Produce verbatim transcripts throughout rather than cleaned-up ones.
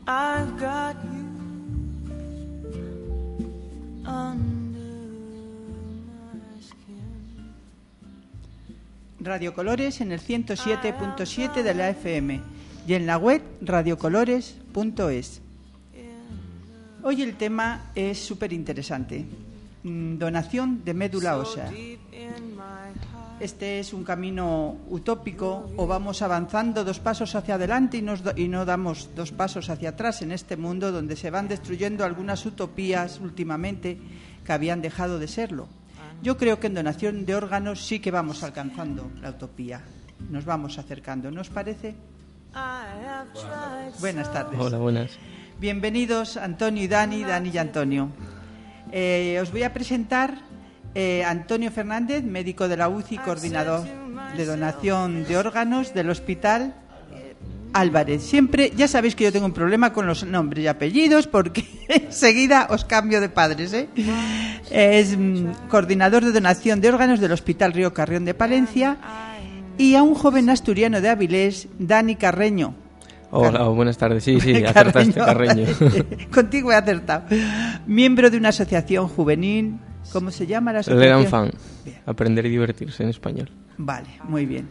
I've got you under my skin. Radio Colores en el ciento siete punto siete de la F M y en la web radiocolores punto es. Hoy el tema es súper interesante. Donación de médula ósea. Este es un camino utópico, o vamos avanzando dos pasos hacia adelante y, nos do- y no damos dos pasos hacia atrás en este mundo donde se van destruyendo algunas utopías últimamente que habían dejado de serlo. Yo creo que en donación de órganos sí que vamos alcanzando la utopía. Nos vamos acercando, ¿no os parece? Buenas tardes. Hola, buenas. Bienvenidos Antonio y Dani, Dani y Antonio. Eh, os voy a presentar eh, Antonio Fernández, médico de la U C I, coordinador de donación de órganos del Hospital Álvarez. Siempre, ya sabéis que yo tengo un problema con los nombres y apellidos porque enseguida os cambio de padres, ¿eh? Es mm, coordinador de donación de órganos del Hospital Río Carrión de Palencia, y a un joven asturiano de Avilés, Dani Carreño. Hola, buenas tardes. Sí, sí, acertaste, Carreño. Contigo he acertado. Miembro de una asociación juvenil. ¿Cómo se llama la asociación? Ledan Fan. Bien. Aprender y divertirse en español. Vale, muy bien.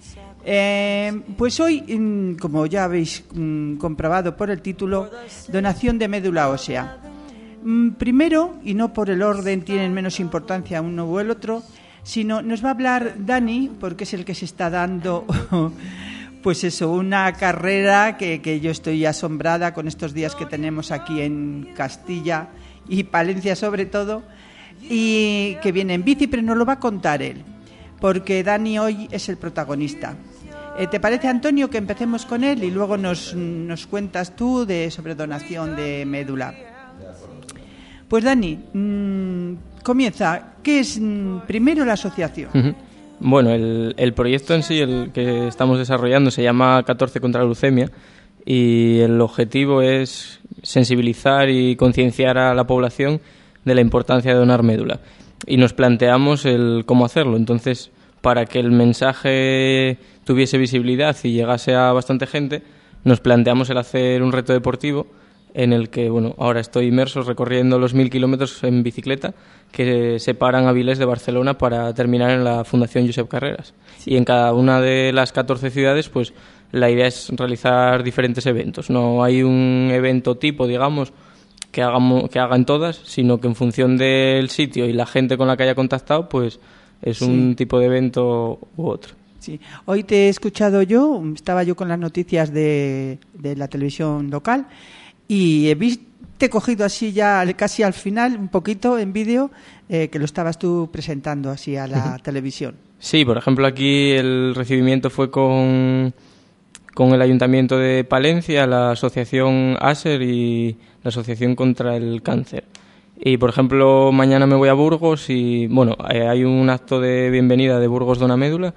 Eh, pues hoy, como ya habéis mm, comprobado por el título, donación de médula ósea. Mm, primero, y no por el orden, tienen menos importancia uno u el otro, sino nos va a hablar Dani, porque es el que se está dando... Pues eso, una carrera que, que yo estoy asombrada con estos días que tenemos aquí en Castilla y Palencia sobre todo, y que viene en bici, pero nos lo va a contar él, porque Dani hoy es el protagonista. Eh, ¿Te parece, Antonio, que empecemos con él y luego nos, nos cuentas tú de sobre donación de médula? Pues Dani, mmm, comienza. ¿Qué es mmm, primero la asociación? Uh-huh. Bueno, el, el proyecto en sí, el que estamos desarrollando, se llama catorce contra la leucemia, y el objetivo es sensibilizar y concienciar a la población de la importancia de donar médula. Y nos planteamos el cómo hacerlo. Entonces, para que el mensaje tuviese visibilidad y llegase a bastante gente, nos planteamos el hacer un reto deportivo en el que, bueno, ahora estoy inmerso recorriendo los mil kilómetros en bicicleta que separan Avilés de Barcelona para terminar en la Fundación Josep Carreras. Sí. Y en cada una de las catorce ciudades, pues la idea es realizar diferentes eventos. No hay un evento tipo, digamos, que hagamos, que hagan todas, sino que en función del sitio y la gente con la que haya contactado, pues es sí. un tipo de evento u otro. Sí. Hoy te he escuchado yo, estaba yo con las noticias de, de la televisión local, y he visto, te he cogido así ya casi al final, un poquito en vídeo, eh, que lo estabas tú presentando así a la uh-huh. televisión. Sí, por ejemplo, aquí el recibimiento fue con, con el Ayuntamiento de Palencia, la Asociación ASER y la Asociación contra el Cáncer. Y, por ejemplo, mañana me voy a Burgos y, bueno, eh, hay un acto de bienvenida de Burgos Dona Médula,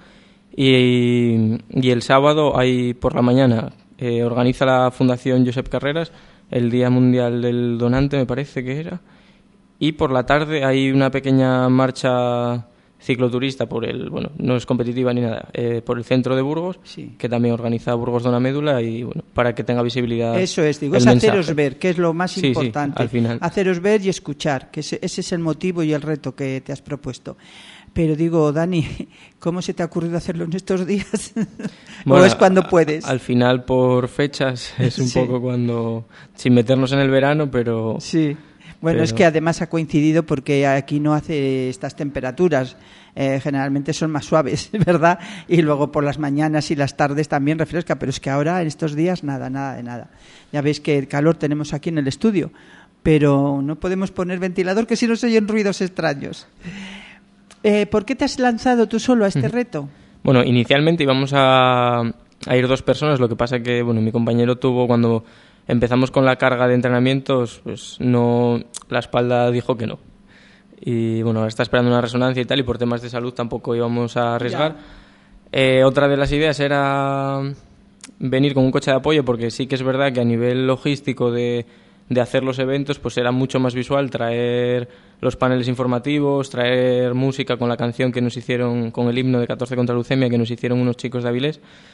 y, y el sábado hay por la mañana eh, organiza la Fundación Josep Carreras el Día Mundial del Donante, me parece que era, y por la tarde hay una pequeña marcha cicloturista por el, bueno, no es competitiva ni nada, eh, por el centro de Burgos, sí. que también organiza Burgos Dona Médula, y bueno, para que tenga visibilidad. Eso es, digo, es mensaje. Haceros ver, que es lo más sí, importante, sí, al final. Haceros ver y escuchar, que ese, ese es el motivo y el reto que te has propuesto. Pero digo, Dani, ¿cómo se te ha ocurrido hacerlo en estos días? Bueno, ¿O es cuando puedes? Al final, por fechas, es un sí. poco cuando... Sin meternos en el verano, pero... Sí. Bueno, pero... es que además ha coincidido porque aquí no hace estas temperaturas. Eh, generalmente son más suaves, ¿verdad? Y luego por las mañanas y las tardes también refresca. Pero es que ahora, en estos días, nada, nada de nada. Ya veis que el calor tenemos aquí en el estudio. Pero no podemos poner ventilador, que si no se oyen ruidos extraños. Eh, ¿Por qué te has lanzado tú solo a este reto? Bueno, inicialmente íbamos a, a ir dos personas, lo que pasa que bueno, mi compañero tuvo, cuando empezamos con la carga de entrenamientos, pues no, la espalda dijo que no. Y bueno, ahora está esperando una resonancia y tal, y por temas de salud tampoco íbamos a arriesgar. Eh, otra de las ideas era venir con un coche de apoyo, porque sí que es verdad que a nivel logístico de... de hacer los eventos, pues era mucho más visual, traer los paneles informativos, traer música con la canción que nos hicieron, con el himno de catorce contra la leucemia que nos hicieron unos chicos de Avilés,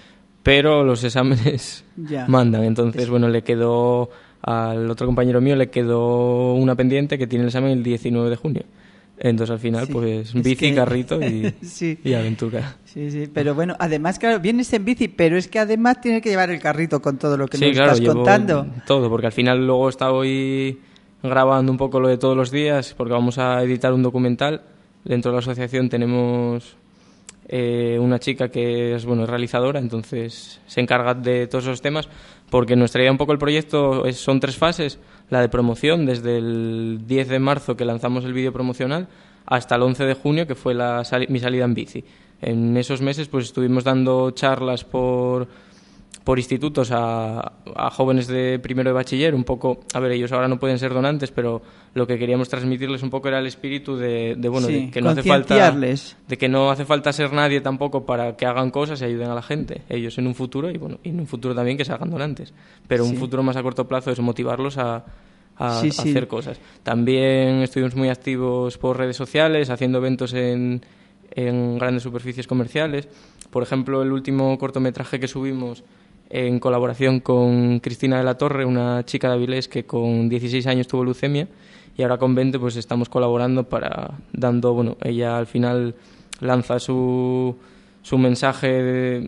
pero los exámenes Ya. mandan. Entonces, bueno, le quedó al otro compañero mío le quedó una pendiente que tiene el examen el diecinueve de junio. Entonces, al final, Sí, pues es bici, que- carrito y, Sí. y aventura. Sí, sí, pero bueno, además, claro, vienes en bici, pero es que además tienes que llevar el carrito con todo lo que Sí, nos claro, estás llevo contando. todo, porque al final luego está hoy grabando un poco lo de todos los días, porque vamos a editar un documental. Dentro de la asociación tenemos eh, una chica que es, bueno, es realizadora, entonces se encarga de todos esos temas, porque nuestra idea un poco el proyecto es, son tres fases: la de promoción, desde el diez de marzo que lanzamos el vídeo promocional hasta el once de junio, que fue la sali- mi salida en bici. En esos meses pues estuvimos dando charlas por por institutos a, a jóvenes de primero de bachiller, un poco, a ver, ellos ahora no pueden ser donantes, pero lo que queríamos transmitirles un poco era el espíritu de, de bueno, Sí, de que no hace falta concienciarles. de que no hace falta ser nadie tampoco para que hagan cosas y ayuden a la gente, ellos en un futuro y bueno, y en un futuro también que se hagan donantes, pero Sí. un futuro más a corto plazo es motivarlos a a, Sí, a sí. hacer cosas. También estuvimos muy activos por redes sociales, haciendo eventos en, en grandes superficies comerciales. Por ejemplo, el último cortometraje que subimos en colaboración con Cristina de la Torre, una chica de Avilés que con dieciséis años tuvo leucemia y ahora con veinte pues estamos colaborando para dando, bueno, ella al final lanza su, su mensaje de,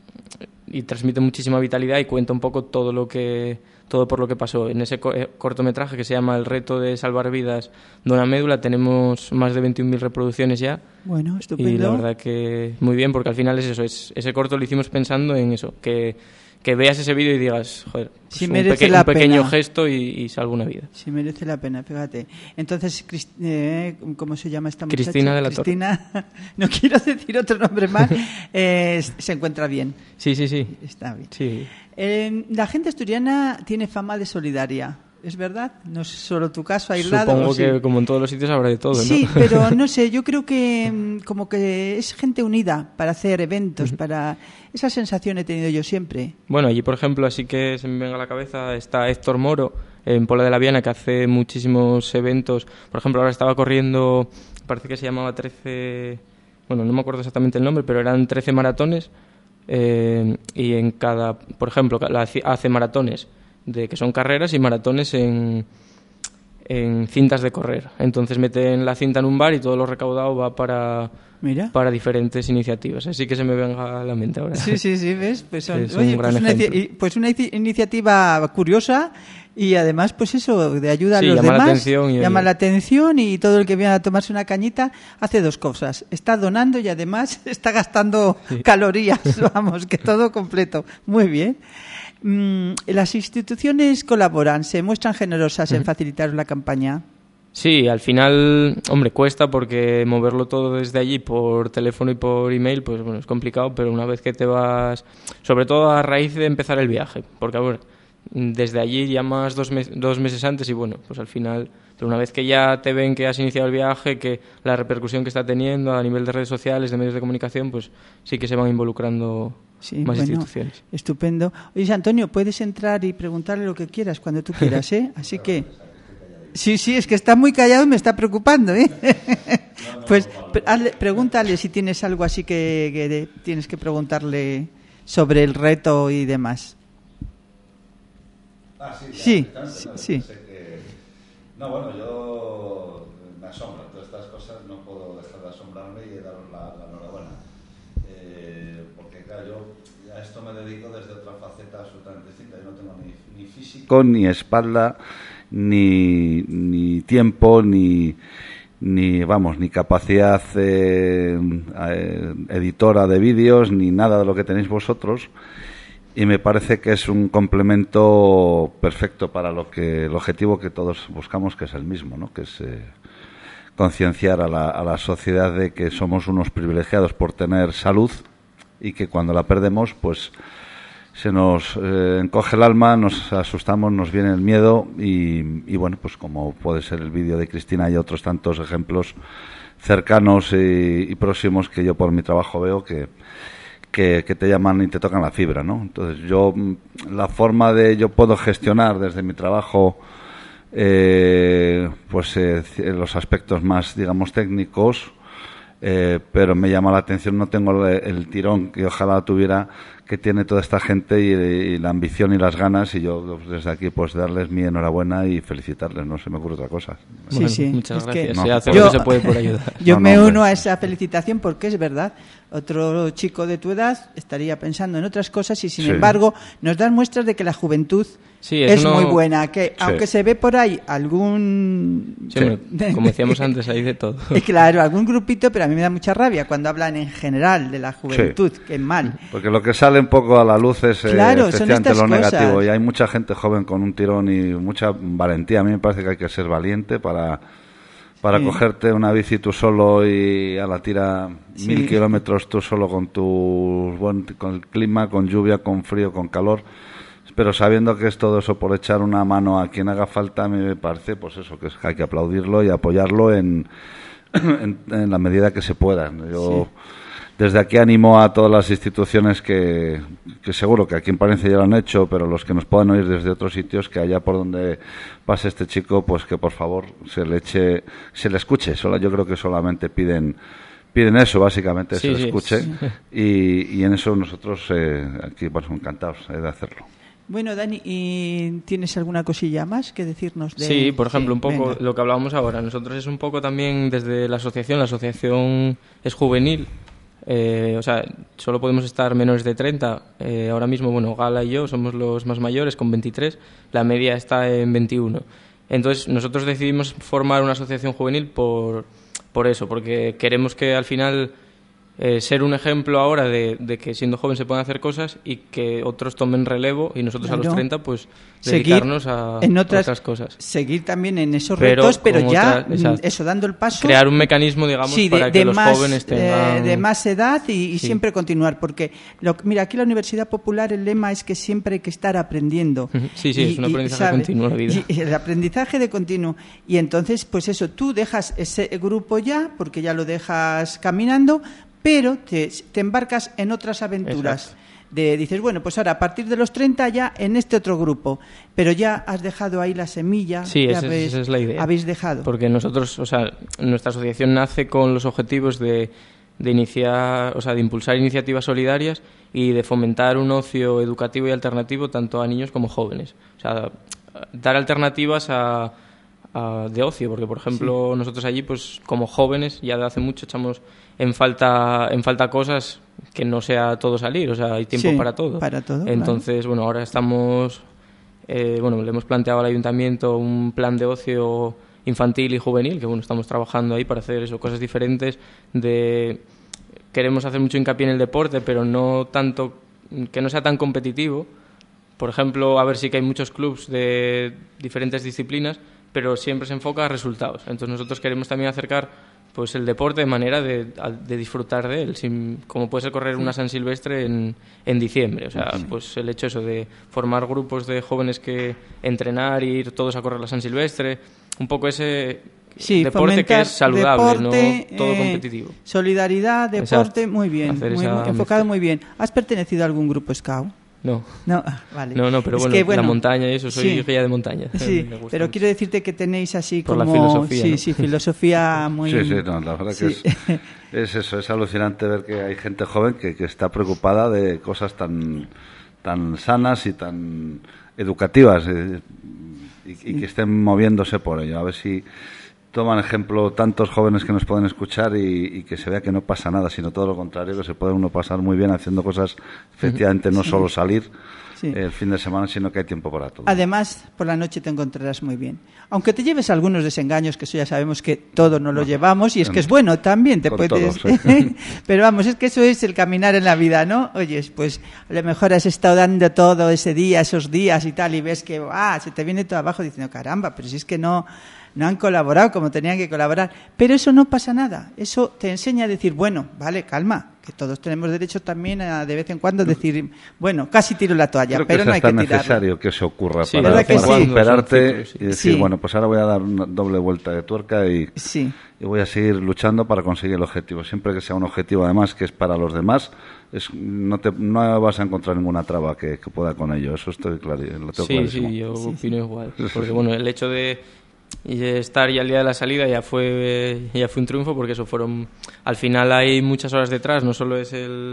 y transmite muchísima vitalidad y cuenta un poco todo lo que todo por lo que pasó. En ese co- eh, cortometraje que se llama El reto de salvar vidas, Dona Médula, tenemos más de veintiún mil reproducciones ya. Bueno, estupendo. Y la verdad que muy bien, porque al final es eso, es, ese corto lo hicimos pensando en eso, que, que veas ese vídeo y digas, joder, pues Sí un, merece peque- la un pequeño pena. gesto y, y salvo una vida. Sí, merece la pena, fíjate. Entonces, Cris- eh, ¿cómo se llama esta muchacha? Cristina de la Torre. Cristina, no quiero decir otro nombre más, eh, se encuentra bien, Sí, sí, sí. está bien. sí. Eh, la gente asturiana tiene fama de solidaria, ¿es verdad? No es solo tu caso aislado. Supongo ¿o sí? que como en todos los sitios habrá de todo, ¿no? Sí, pero no sé, yo creo que mm, como que es gente unida para hacer eventos, para esa sensación he tenido yo siempre. Bueno, allí, por ejemplo, así que se me venga a la cabeza, está Héctor Moro, en Pola de la Viana, que hace muchísimos eventos. Por ejemplo, ahora estaba corriendo, parece que se llamaba trece... Bueno, no me acuerdo exactamente el nombre, pero eran trece maratones. Eh, y en cada... Por ejemplo, la- hace maratones, de que son carreras, y maratones en, en cintas de correr. Entonces meten la cinta en un bar y todo lo recaudado va para... Mira. para diferentes iniciativas. Así que se me venga a la mente ahora. Sí, sí, sí, ¿ves? Pues, son- Es un oye, gran pues, una, ejemplo. inici- y- pues una inici- iniciativa curiosa y además, pues eso, de ayuda a Sí, los llama la demás. atención y, llama oye. la atención y todo el que viene a tomarse una cañita hace dos cosas. Está donando y además está gastando calorías, vamos, que todo completo. Muy bien. Mm, las instituciones colaboran, se muestran generosas en facilitar la campaña. Sí, al final, hombre, cuesta porque moverlo todo desde allí por teléfono y por email, pues bueno, es complicado, pero una vez que te vas, sobre todo a raíz de empezar el viaje, porque bueno, desde allí llamas dos, mes- dos meses antes y bueno, pues al final, pero una vez que ya te ven que has iniciado el viaje, que la repercusión que está teniendo a nivel de redes sociales, de medios de comunicación, pues sí que se van involucrando Sí, más bueno, instituciones. estupendo. Oye, Antonio, puedes entrar y preguntarle lo que quieras cuando tú quieras, ¿eh? Así que... Sí, sí, es que está muy callado y me está preocupando, ¿eh? Pues pre- hazle- pregúntale si tienes algo así que, que de- tienes que preguntarle sobre el reto y demás. Ah, sí, ya, Sí, directamente, sí, no, sí. pensé que- No, bueno, yo me asombro. Todas estas cosas no puedo dejar de asombrarme y de daros la, la enhorabuena. Eh, porque, claro, yo a esto me dedico desde otra faceta absolutamente distinta. Yo no tengo ni, ni físico, ni espalda, ni, ni tiempo, ni, ni, vamos, ni capacidad eh, eh, editora de vídeos, ni nada de lo que tenéis vosotros. Y me parece que es un complemento perfecto para lo que el objetivo que todos buscamos, que es el mismo, ¿no? Que es eh, concienciar a la, a la sociedad de que somos unos privilegiados por tener salud y que cuando la perdemos, pues se nos eh, encoge el alma, nos asustamos, nos viene el miedo y, y bueno, pues como puede ser el vídeo de Cristina y otros tantos ejemplos cercanos y, y próximos que yo por mi trabajo veo que Que, que te llaman y te tocan la fibra, ¿no? Entonces yo, la forma de, yo puedo gestionar desde mi trabajo eh, pues eh, los aspectos más, digamos, técnicos, eh, pero me llama la atención, no tengo el, el tirón que ojalá tuviera, que tiene toda esta gente y, y la ambición y las ganas, y yo desde aquí pues darles mi enhorabuena y felicitarles, no se me ocurre otra cosa. Sí, Bueno, sí. muchas Es gracias. que Se no, hace yo- lo que se puede por ayudar. Yo No, me no, uno hombre. a esa felicitación porque es verdad, otro chico de tu edad estaría pensando en otras cosas y sin Sí. embargo nos dan muestras de que la juventud Sí, es, es uno- muy buena, que Sí. aunque se ve por ahí algún... Sí, bueno, como decíamos antes, hay de todo. Eh, Claro, algún grupito, pero a mí me da mucha rabia cuando hablan en general de la juventud, que es mal. Porque lo que sale un poco a la luz es eh, Claro, son efectivamente estas lo negativo, cosas. y hay mucha gente joven con un tirón y mucha valentía. A mí me parece que hay que ser valiente para, para Sí. cogerte una bici tú solo y a la tira Sí. mil kilómetros tú solo con tu buen, con el clima, con lluvia, con frío, con calor. Pero sabiendo que es todo eso por echar una mano a quien haga falta, a mí me parece pues eso, que, es, que hay que aplaudirlo y apoyarlo en, en, en la medida que se pueda. Yo desde aquí animo a todas las instituciones que, que seguro que aquí en Palencia ya lo han hecho, pero los que nos puedan oír desde otros sitios, que allá por donde pase este chico, pues que por favor se le eche, se le escuche. Solo, yo creo que solamente piden piden eso, básicamente, Sí, se le sí, escuche, sí. y, y en eso nosotros eh, aquí bueno, encantados eh, de hacerlo. Bueno, Dani, ¿y tienes alguna cosilla más que decirnos? De... Sí, por ejemplo, Sí, un poco venga. lo que hablábamos ahora. Nosotros es un poco también desde la asociación. La asociación es juvenil. Eh, o sea, solo podemos estar menores de treinta. Eh, ahora mismo, bueno, Gala y yo somos los más mayores, con veintitrés. La media está en veintiuno. Entonces, nosotros decidimos formar una asociación juvenil por, por eso, porque queremos que al final... Eh, ser un ejemplo ahora de, de que siendo joven se pueden hacer cosas y que otros tomen relevo y nosotros a Claro. los treinta pues Seguir dedicarnos a en otras, otras cosas. Seguir también en esos Pero retos, pero con ya, otras- exacto. mm, eso, dando el paso. Crear un mecanismo, digamos, Sí, de, para que de los más, jóvenes eh, tengan... de más edad y, y Sí. siempre continuar, porque lo, mira, aquí en la Universidad Popular el lema es que siempre hay que estar aprendiendo. Ujú. Sí, sí, es un aprendizaje ¿sabe? continuo la vida. Y el aprendizaje de continuo. Y entonces, pues eso, tú dejas ese grupo ya, porque ya lo dejas caminando, pero te, te embarcas en otras aventuras. Exacto. De, dices, bueno, pues ahora a partir de los treinta ya en este otro grupo, pero ya has dejado ahí la semilla. Sí, que esa, es- habéis- esa es la idea. Habéis dejado. Porque nosotros, o sea, nuestra asociación nace con los objetivos de, de iniciar, o sea, de impulsar iniciativas solidarias y de fomentar un ocio educativo y alternativo tanto a niños como jóvenes. O sea, dar alternativas a, a- de ocio, porque por ejemplo nosotros allí, pues como jóvenes, ya de hace mucho echamos en falta en falta cosas que no sea todo salir, o sea, hay tiempo Sí, para todo. para todo, Entonces, bueno, ahora estamos, eh, bueno, le hemos planteado al ayuntamiento un plan de ocio infantil y juvenil, que bueno, estamos trabajando ahí para hacer eso, cosas diferentes. De queremos hacer mucho hincapié en el deporte, pero no tanto, que no sea tan competitivo. Por ejemplo, a ver, sí que hay muchos clubs de diferentes disciplinas, pero siempre se enfoca a resultados. Entonces nosotros queremos también acercar pues el deporte de manera de, de disfrutar de él, sin, como puede ser correr una San Silvestre en, en diciembre. O sea, pues el hecho eso de formar grupos de jóvenes que entrenar, ir todos a correr la San Silvestre, un poco ese Sí, deporte que fomentar es saludable, deporte, no todo eh, competitivo. Solidaridad, deporte, Exacto. muy bien, Hacer muy, esa muy enfocado mezcla. muy bien. ¿Has pertenecido a algún grupo scout? No. No, ah, vale. No, no, pero Es bueno, que, bueno, la montaña y eso, soy sí. guía de montaña. Sí, Me gusta pero mucho. quiero decirte que tenéis así Por la como... filosofía, sí, ¿no? sí, filosofía muy... Sí, sí, no, la verdad Sí. que es, es eso, es alucinante ver que hay gente joven que, que está preocupada de cosas tan, tan sanas y tan educativas eh, y, y que estén moviéndose por ello. A ver si toman ejemplo tantos jóvenes que nos pueden escuchar y, y que se vea que no pasa nada, sino todo lo contrario, que se puede uno pasar muy bien haciendo cosas, efectivamente, no solo salir Sí. el fin de semana, sino que hay tiempo para todo. Además, por la noche te encontrarás muy bien. Aunque te lleves algunos desengaños, que eso ya sabemos que todos nos lo llevamos, y es que es bueno también, te Con puedes... todos, sí. Pero vamos, es que eso es el caminar en la vida, ¿no? Oyes, pues a lo mejor has estado dando todo ese día, esos días y tal, y ves que, ah, se te viene todo abajo diciendo, caramba, pero si es que no... no han colaborado como tenían que colaborar. Pero eso no pasa nada. Eso te enseña a decir, bueno, vale, calma, que todos tenemos derecho también a de vez en cuando decir, bueno, casi tiro la toalla, Creo pero que no es hay que hasta tirarla. necesario que se ocurra Sí, para, ¿verdad que para sí? superarte Son ciclos, sí. y decir, Sí. bueno, pues ahora voy a dar una doble vuelta de tuerca y, Sí. y voy a seguir luchando para conseguir el objetivo. Siempre que sea un objetivo, además, que es para los demás, es, no, te, no vas a encontrar ninguna traba que, que pueda con ello. Eso estoy claro, lo tengo Sí, clarísimo. sí, yo opino igual. Porque bueno, el hecho de y estar ya al día de la salida ya fue ya fue un triunfo, porque eso fueron, al final hay muchas horas detrás, no solo es el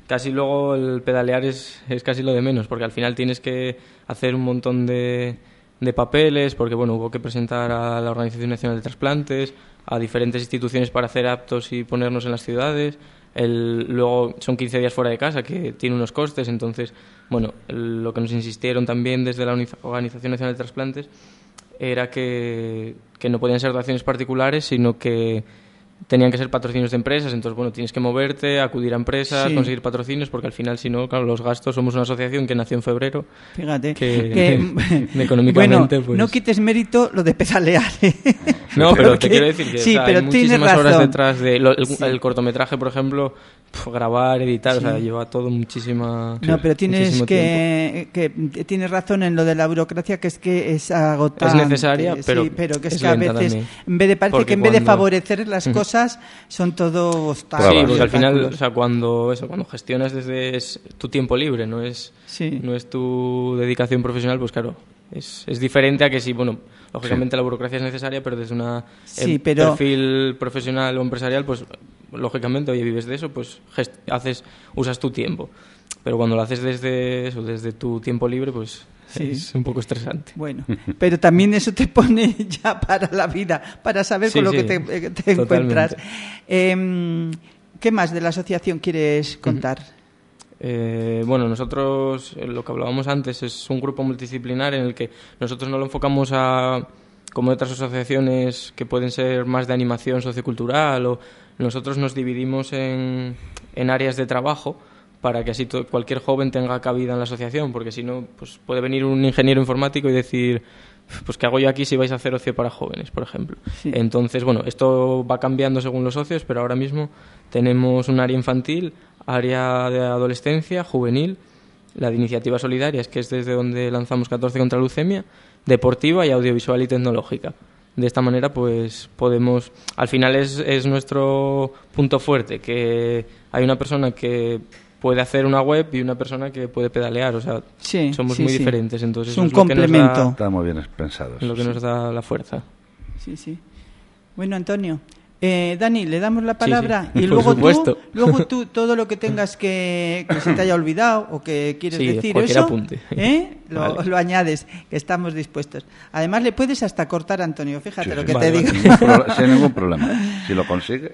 casi luego el pedalear es, es casi lo de menos, porque al final tienes que hacer un montón de, de papeles, porque bueno, hubo que presentar a la Organización Nacional de Trasplantes, a diferentes instituciones para hacer actos y ponernos en las ciudades. El, luego son quince días fuera de casa, que tiene unos costes. Entonces, bueno, el, lo que nos insistieron también desde la Organización Nacional de Trasplantes era que, que no podían ser donaciones particulares, sino que tenían que ser patrocinios de empresas. Entonces, bueno, tienes que moverte, acudir a empresas, sí. conseguir patrocinios, porque al final, si no, claro, los gastos, somos una asociación que nació en febrero. Fíjate, que, que económicamente, bueno, pues... no quites mérito lo de pedalear, ¿eh? No, pero te quiero decir que sí, o sea, pero hay muchísimas razón. horas detrás de lo, el, sí. el cortometraje, por ejemplo, pf, grabar, editar, sí. o sea, lleva todo muchísima No, pero tienes que, tiempo. que tienes razón en lo de la burocracia, que es que es agotante. Es necesaria, pero, sí, pero que es, es que a veces también. en vez de parece porque que en vez cuando... de favorecer las uh-huh. cosas son todo obstáculos. Sí, porque al final, o sea, cuando eso, cuando gestionas desde es tu tiempo libre, no es sí. no es tu dedicación profesional, pues claro, es, es diferente a que si, bueno, lógicamente sí. la burocracia es necesaria, pero desde un sí, pero... perfil profesional o empresarial, pues lógicamente, oye, vives de eso, pues gest- haces usas tu tiempo. Pero cuando lo haces desde eso, desde tu tiempo libre, pues sí. es un poco estresante. Bueno, pero también eso te pone ya para la vida, para saber sí, con lo sí, que te, te encuentras. Eh, ¿Qué más de la asociación quieres contar? Eh, bueno, nosotros, lo que hablábamos antes, es un grupo multidisciplinar en el que nosotros no lo enfocamos a, como otras asociaciones que pueden ser más de animación sociocultural, o nosotros nos dividimos en, en áreas de trabajo para que así to- cualquier joven tenga cabida en la asociación, porque si no, pues puede venir un ingeniero informático y decir, pues ¿qué hago yo aquí si vais a hacer ocio para jóvenes, por ejemplo? Sí. Entonces, bueno, esto va cambiando según los socios, pero ahora mismo tenemos un área infantil, área de adolescencia, juvenil, la de iniciativas solidarias, que es desde donde lanzamos catorce contra la leucemia, deportiva y audiovisual y tecnológica. De esta manera, pues podemos... Al final es, es nuestro punto fuerte, que hay una persona que puede hacer una web y una persona que puede pedalear, o sea, sí, somos sí, muy sí. diferentes, entonces es un eso es complemento. Lo que nos da, está muy bien pensado. lo que sí. nos da la fuerza. Sí, sí. Bueno, Antonio, eh, Dani, le damos la palabra sí, sí. y luego supuesto. tú, luego tú todo lo que tengas que, que se te haya olvidado o que quieres sí, decir, cualquier eso, apunte. ¿eh? lo, Vale. lo añades, que estamos dispuestos. Además, le puedes hasta cortar, Antonio, fíjate Sí, lo sí, que vale, te vale. digo. Sin, pro- sin ningún problema. Si lo consigue.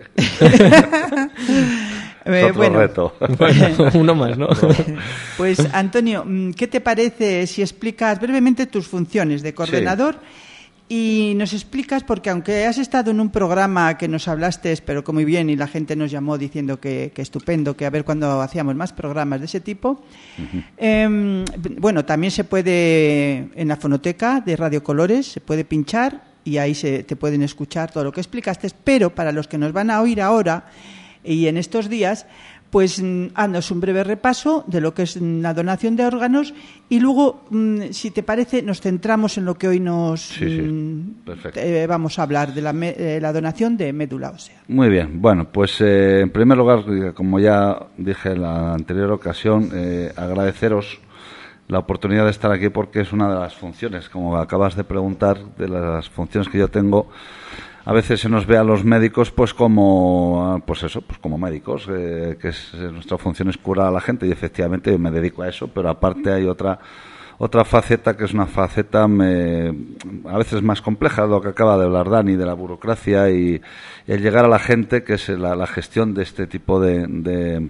Eh, es otro bueno, reto. Bueno, uno más, ¿no? pues Antonio, ¿qué te parece si explicas brevemente tus funciones de coordinador? Sí. Y nos explicas, porque aunque has estado en un programa que nos hablaste, pero que muy bien, y la gente nos llamó diciendo que, que estupendo, que a ver cuándo hacíamos más programas de ese tipo. Uh-huh. Eh, bueno, también se puede, en la fonoteca de Radio Colores, se puede pinchar y ahí se, te pueden escuchar todo lo que explicaste, pero para los que nos van a oír ahora y en estos días, pues haznos un breve repaso de lo que es la donación de órganos y luego, si te parece, nos centramos en lo que hoy nos sí, sí. Perfecto. Eh, vamos a hablar, de la, eh, la donación de médula ósea. Muy bien, bueno, pues eh, en primer lugar, como ya dije en la anterior ocasión, eh, agradeceros la oportunidad de estar aquí porque es una de las funciones, como acabas de preguntar, de las funciones que yo tengo. A veces se nos ve a los médicos pues como pues eso, pues como médicos, eh, que es, nuestra función es curar a la gente y efectivamente yo me dedico a eso, pero aparte hay otra otra faceta que es una faceta me, a veces más compleja, lo que acaba de hablar Dani, de la burocracia y, y el llegar a la gente, que es la, la gestión de este tipo de, de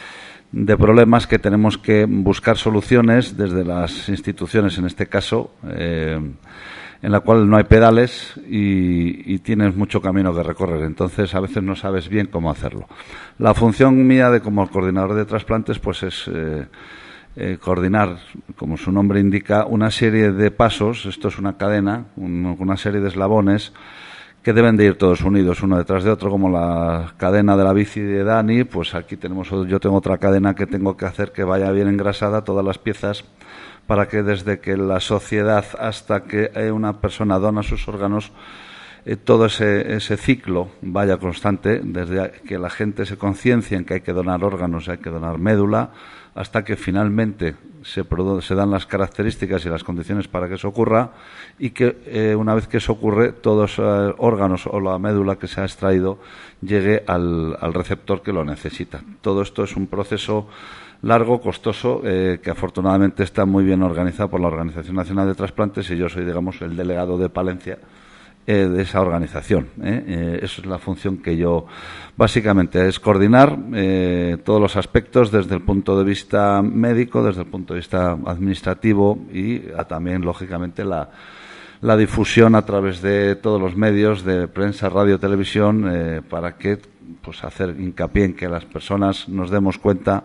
de problemas que tenemos que buscar soluciones desde las instituciones, en este caso, eh, en la cual no hay pedales y, y tienes mucho camino que recorrer. Entonces, a veces no sabes bien cómo hacerlo. La función mía de como coordinador de trasplantes, pues es eh, eh, coordinar, como su nombre indica, una serie de pasos. Esto es una cadena, un, una serie de eslabones que deben de ir todos unidos, uno detrás de otro, como la cadena de la bici de Dani. Pues aquí tenemos, yo tengo otra cadena que tengo que hacer que vaya bien engrasada, todas las piezas, para que desde que la sociedad hasta que una persona dona sus órganos, eh, todo ese, ese ciclo vaya constante, desde que la gente se conciencie en que hay que donar órganos, hay que donar médula, hasta que finalmente se, produ- se dan las características y las condiciones para que eso ocurra y que eh, una vez que eso ocurre, todos los eh, órganos o la médula que se ha extraído llegue al, al receptor que lo necesita. Todo esto es un proceso largo, costoso, eh, que afortunadamente está muy bien organizado por la Organización Nacional de Trasplantes y yo soy, digamos, el delegado de Palencia eh, de esa organización. ¿eh? Eh, eso es la función que yo, básicamente, es coordinar eh, todos los aspectos desde el punto de vista médico, desde el punto de vista administrativo y a, también, lógicamente, la, la difusión a través de todos los medios de prensa, radio, televisión, eh, para que, pues, hacer hincapié en que las personas nos demos cuenta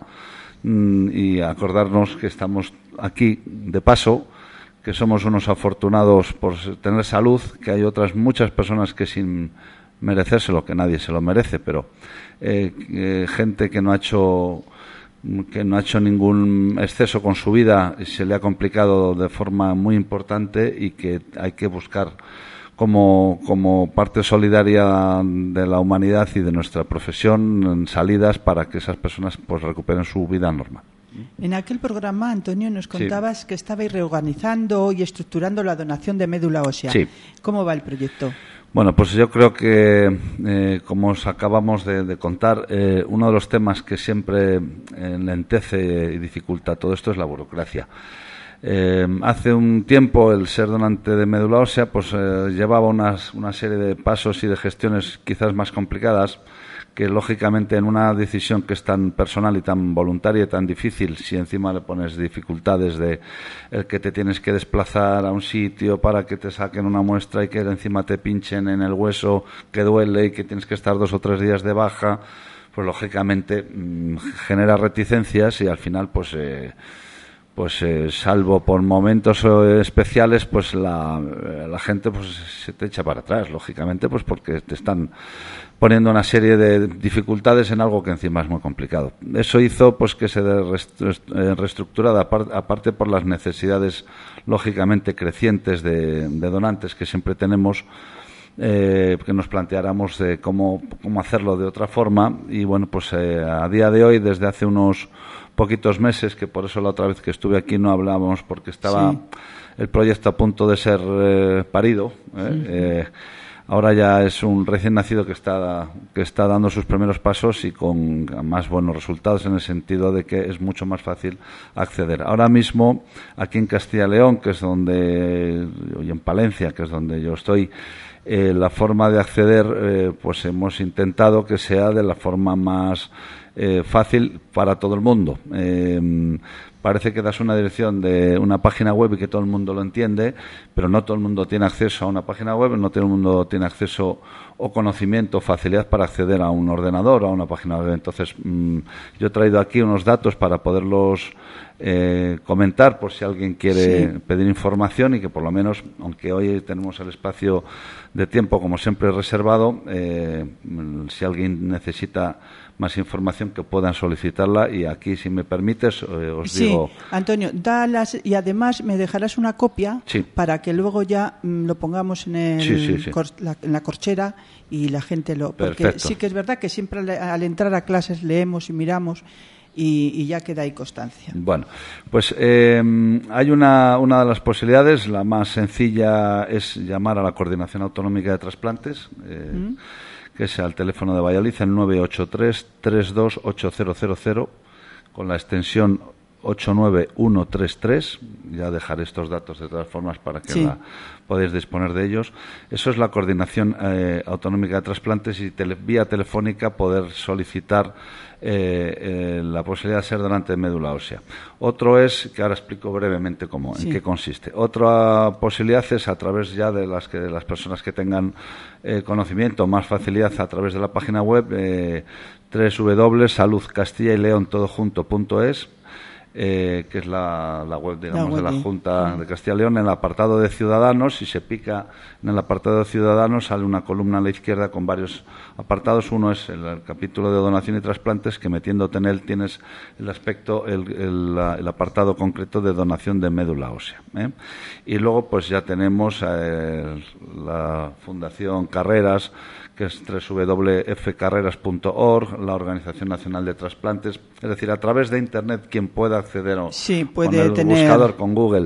y acordarnos que estamos aquí de paso, que somos unos afortunados por tener salud, que hay otras muchas personas que sin merecérselo, que nadie se lo merece, pero eh, eh, gente que no ha hecho que no ha hecho ningún exceso con su vida y se le ha complicado de forma muy importante y que hay que buscar Como, como parte solidaria de la humanidad y de nuestra profesión en salidas para que esas personas pues recuperen su vida normal. En aquel programa, Antonio, nos contabas sí. que estabais reorganizando y estructurando la donación de médula ósea. Sí. ¿Cómo va el proyecto? Bueno, pues yo creo que, eh, como os acabamos de, de contar, eh, uno de los temas que siempre enlentece y dificulta todo esto es la burocracia. Eh, hace un tiempo el ser donante de médula ósea pues eh, llevaba unas, una serie de pasos y de gestiones quizás más complicadas que lógicamente en una decisión que es tan personal y tan voluntaria y tan difícil, si encima le pones dificultades de el que te tienes que desplazar a un sitio para que te saquen una muestra y que encima te pinchen en el hueso que duele y que tienes que estar dos o tres días de baja, pues lógicamente mmm, genera reticencias y al final pues eh, pues eh, salvo por momentos eh, especiales pues la, la gente pues se te echa para atrás, lógicamente, pues porque te están poniendo una serie de dificultades en algo que encima es muy complicado. Eso hizo pues que se reestructurara, aparte por las necesidades lógicamente crecientes de, de donantes que siempre tenemos, eh, que nos planteáramos de cómo, cómo hacerlo de otra forma y bueno, pues eh, a día de hoy, desde hace unos poquitos meses, que por eso la otra vez que estuve aquí no hablábamos porque estaba sí. el proyecto a punto de ser eh, parido, ¿eh? Sí. Eh, ahora ya es un recién nacido que está que está dando sus primeros pasos y con más buenos resultados en el sentido de que es mucho más fácil acceder. Ahora mismo aquí en Castilla y León, que es donde, y en Palencia, que es donde yo estoy, eh, la forma de acceder eh, pues hemos intentado que sea de la forma más Eh, fácil para todo el mundo. Eh, parece que das una dirección de una página web y que todo el mundo lo entiende, pero no todo el mundo tiene acceso a una página web, no todo el mundo tiene acceso o conocimiento o facilidad para acceder a un ordenador o a una página web. Entonces, mmm, yo he traído aquí unos datos para poderlos eh, comentar por si alguien quiere sí. pedir información y que por lo menos, aunque hoy tenemos el espacio de tiempo como siempre reservado, eh, si alguien necesita más información que puedan solicitarla y aquí, si me permites, eh, os sí, digo... Antonio, dalas y además me dejarás una copia sí. para que luego ya mm, lo pongamos en, el sí, sí, sí. Cor, la, en la corchera y la gente lo... Porque Perfecto. sí que es verdad que siempre al, al entrar a clases leemos y miramos y, y ya queda ahí constancia. Bueno, pues eh, hay una, una de las posibilidades, la más sencilla es llamar a la Coordinación Autonómica de Trasplantes, eh, ¿Mm? que es al teléfono de Valladolid, el nueve ocho tres, tres dos ocho cero cero cero, con la extensión ocho nueve uno tres tres. Ya dejaré estos datos de todas formas para que sí. la, podáis disponer de ellos. Eso es la Coordinación eh, Autonómica de Trasplantes y tele, vía telefónica poder solicitar eh, eh, la posibilidad de ser donante de médula ósea. Otro es, que ahora explico brevemente cómo, sí. en qué consiste. Otra posibilidad es a través ya de las que de las personas que tengan eh, conocimiento, más facilidad a través de la página web eh, doble u doble u doble u punto salud castilla y león todo junto punto es. Eh, que es la, la web, digamos, la web de la Junta de Castilla y León. En el apartado de Ciudadanos, si se pica en el apartado de Ciudadanos, sale una columna a la izquierda con varios apartados. Uno es el, el capítulo de donación y trasplantes, que metiéndote en él tienes el aspecto, el, el, el apartado concreto de donación de médula ósea, ¿eh? Y luego pues ya tenemos eh, la Fundación Carreras, que es doble u doble u doble u punto f carreras punto org, la Organización Nacional de Trasplantes. Es decir, a través de Internet, quien pueda acceder o sí, puede con el tener... buscador, con Google,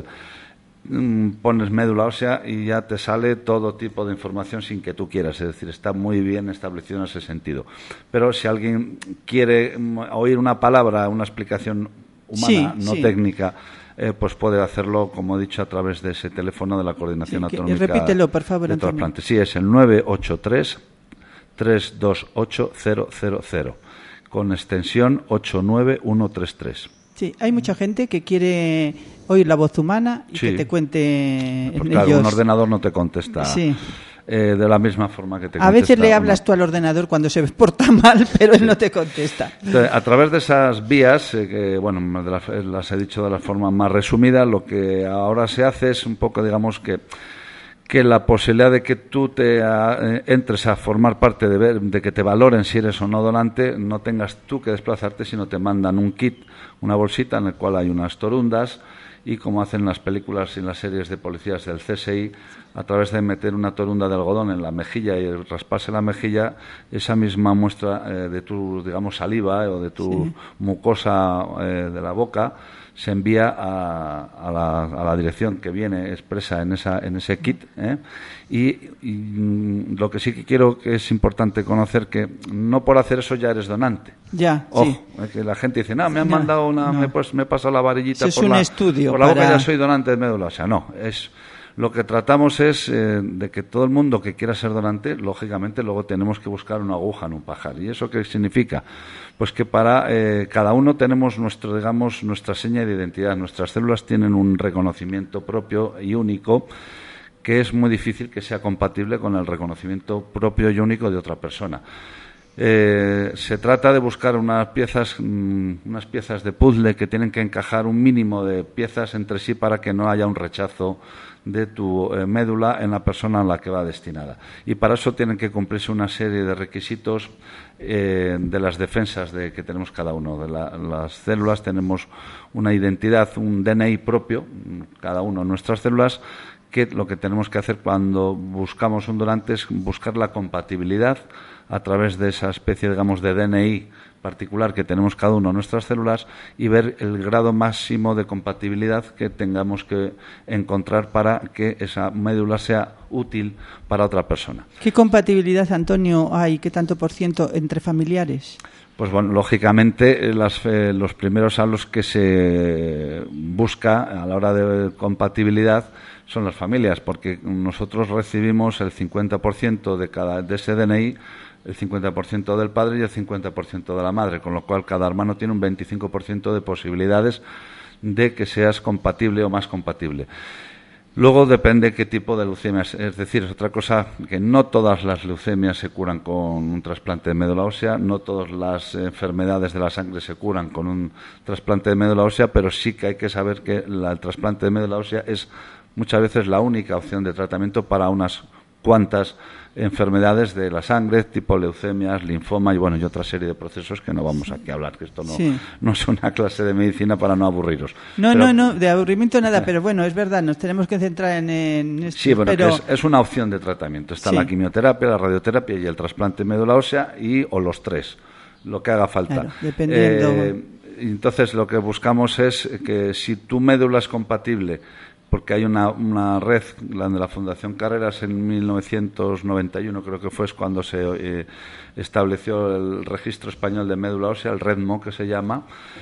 pones médula ósea y ya te sale todo tipo de información sin que tú quieras, es decir, está muy bien establecido en ese sentido. Pero si alguien quiere oír una palabra, una explicación humana, sí, no sí. técnica, eh, pues puede hacerlo, como he dicho, a través de ese teléfono de la Coordinación Sí, que- Autonómica repítelo, por favor, de Antonio. Trasplantes. Sí, es el nueve ocho tres, tres dos ocho, cero cero cero con extensión ocho nueve uno tres tres. Sí, hay mucha gente que quiere oír la voz humana y Sí. que te cuente en Porque claro, ellos. un ordenador no te contesta Sí. eh, de la misma forma que te A contesta veces le uno. hablas tú al ordenador cuando se porta mal, pero él no te contesta. Entonces, a través de esas vías, eh, que bueno, de las, las he dicho de la forma más resumida, lo que ahora se hace es un poco, digamos, que que la posibilidad de que tú te a, eh, entres a formar parte de ver, de que te valoren si eres o no donante, no tengas tú que desplazarte, sino te mandan un kit, una bolsita en el cual hay unas torundas, y como hacen las películas y las series de policías del C S I, a través de meter una torunda de algodón en la mejilla y rasparse la mejilla, esa misma muestra eh, de tu, digamos, saliva eh, o de tu Sí. mucosa eh, de la boca se envía a, a, la, a la dirección que viene expresa en esa en ese kit, ¿eh? y, y mm, lo que sí que quiero que es importante conocer que no por hacer eso ya eres donante. Ya, Ojo, sí. es que la gente dice, no, me han No, mandado una, no. me, pues, me he pasado la varillita Eso es por un la, estudio por la boca, para- ya soy donante de médula ósea. No, es lo que tratamos es eh, de que todo el mundo que quiera ser donante, lógicamente luego tenemos que buscar una aguja en un pajar. ¿Y eso qué significa? Pues que para eh, cada uno tenemos nuestro, digamos, nuestra seña de identidad. Nuestras células tienen un reconocimiento propio y único, que es muy difícil que sea compatible con el reconocimiento propio y único de otra persona. Eh, se trata de buscar unas piezas, mmm, unas piezas de puzzle que tienen que encajar un mínimo de piezas entre sí para que no haya un rechazo de tu eh, médula en la persona a la que va destinada. Y para eso tienen que cumplirse una serie de requisitos eh, de las defensas de que tenemos cada uno. De la, las células tenemos una identidad, un D N I propio, cada uno de nuestras células, que lo que tenemos que hacer cuando buscamos un donante es buscar la compatibilidad a través de esa especie, digamos, de D N I particular que tenemos cada uno de nuestras células y ver el grado máximo de compatibilidad que tengamos que encontrar para que esa médula sea útil para otra persona. ¿Qué compatibilidad, Antonio, hay? ¿Qué tanto por ciento entre familiares? Pues bueno, lógicamente las, eh, los primeros a los que se busca a la hora de compatibilidad son las familias, porque nosotros recibimos el cincuenta por ciento de cada de ese D N I, el cincuenta por ciento del padre y el cincuenta por ciento de la madre, con lo cual cada hermano tiene un veinticinco por ciento de posibilidades de que seas compatible o más compatible. Luego depende qué tipo de leucemia, es decir, es otra cosa que no todas las leucemias se curan con un trasplante de médula ósea, no todas las enfermedades de la sangre se curan con un trasplante de médula ósea, pero sí que hay que saber que la, el trasplante de médula ósea es muchas veces la única opción de tratamiento para unas cuantas enfermedades de la sangre, tipo leucemias, linfoma y bueno, y otra serie de procesos que no vamos aquí a hablar, que esto no, Sí. no es una clase de medicina para no aburriros. No, Pero- no, no, de aburrimiento nada, pero bueno, es verdad, nos tenemos que centrar en, en esto. Sí, bueno, pero... que es, es una opción de tratamiento. Está Sí. la quimioterapia, la radioterapia y el trasplante de médula ósea y o los tres, lo que haga falta. Claro, dependiendo. Eh, entonces, lo que buscamos es que si tu médula es compatible, porque hay una, una red, la de la Fundación Carreras, en mil novecientos noventa y uno creo que fue es cuando se eh, estableció el Registro Español de Médula Ósea, el REDMO que se llama.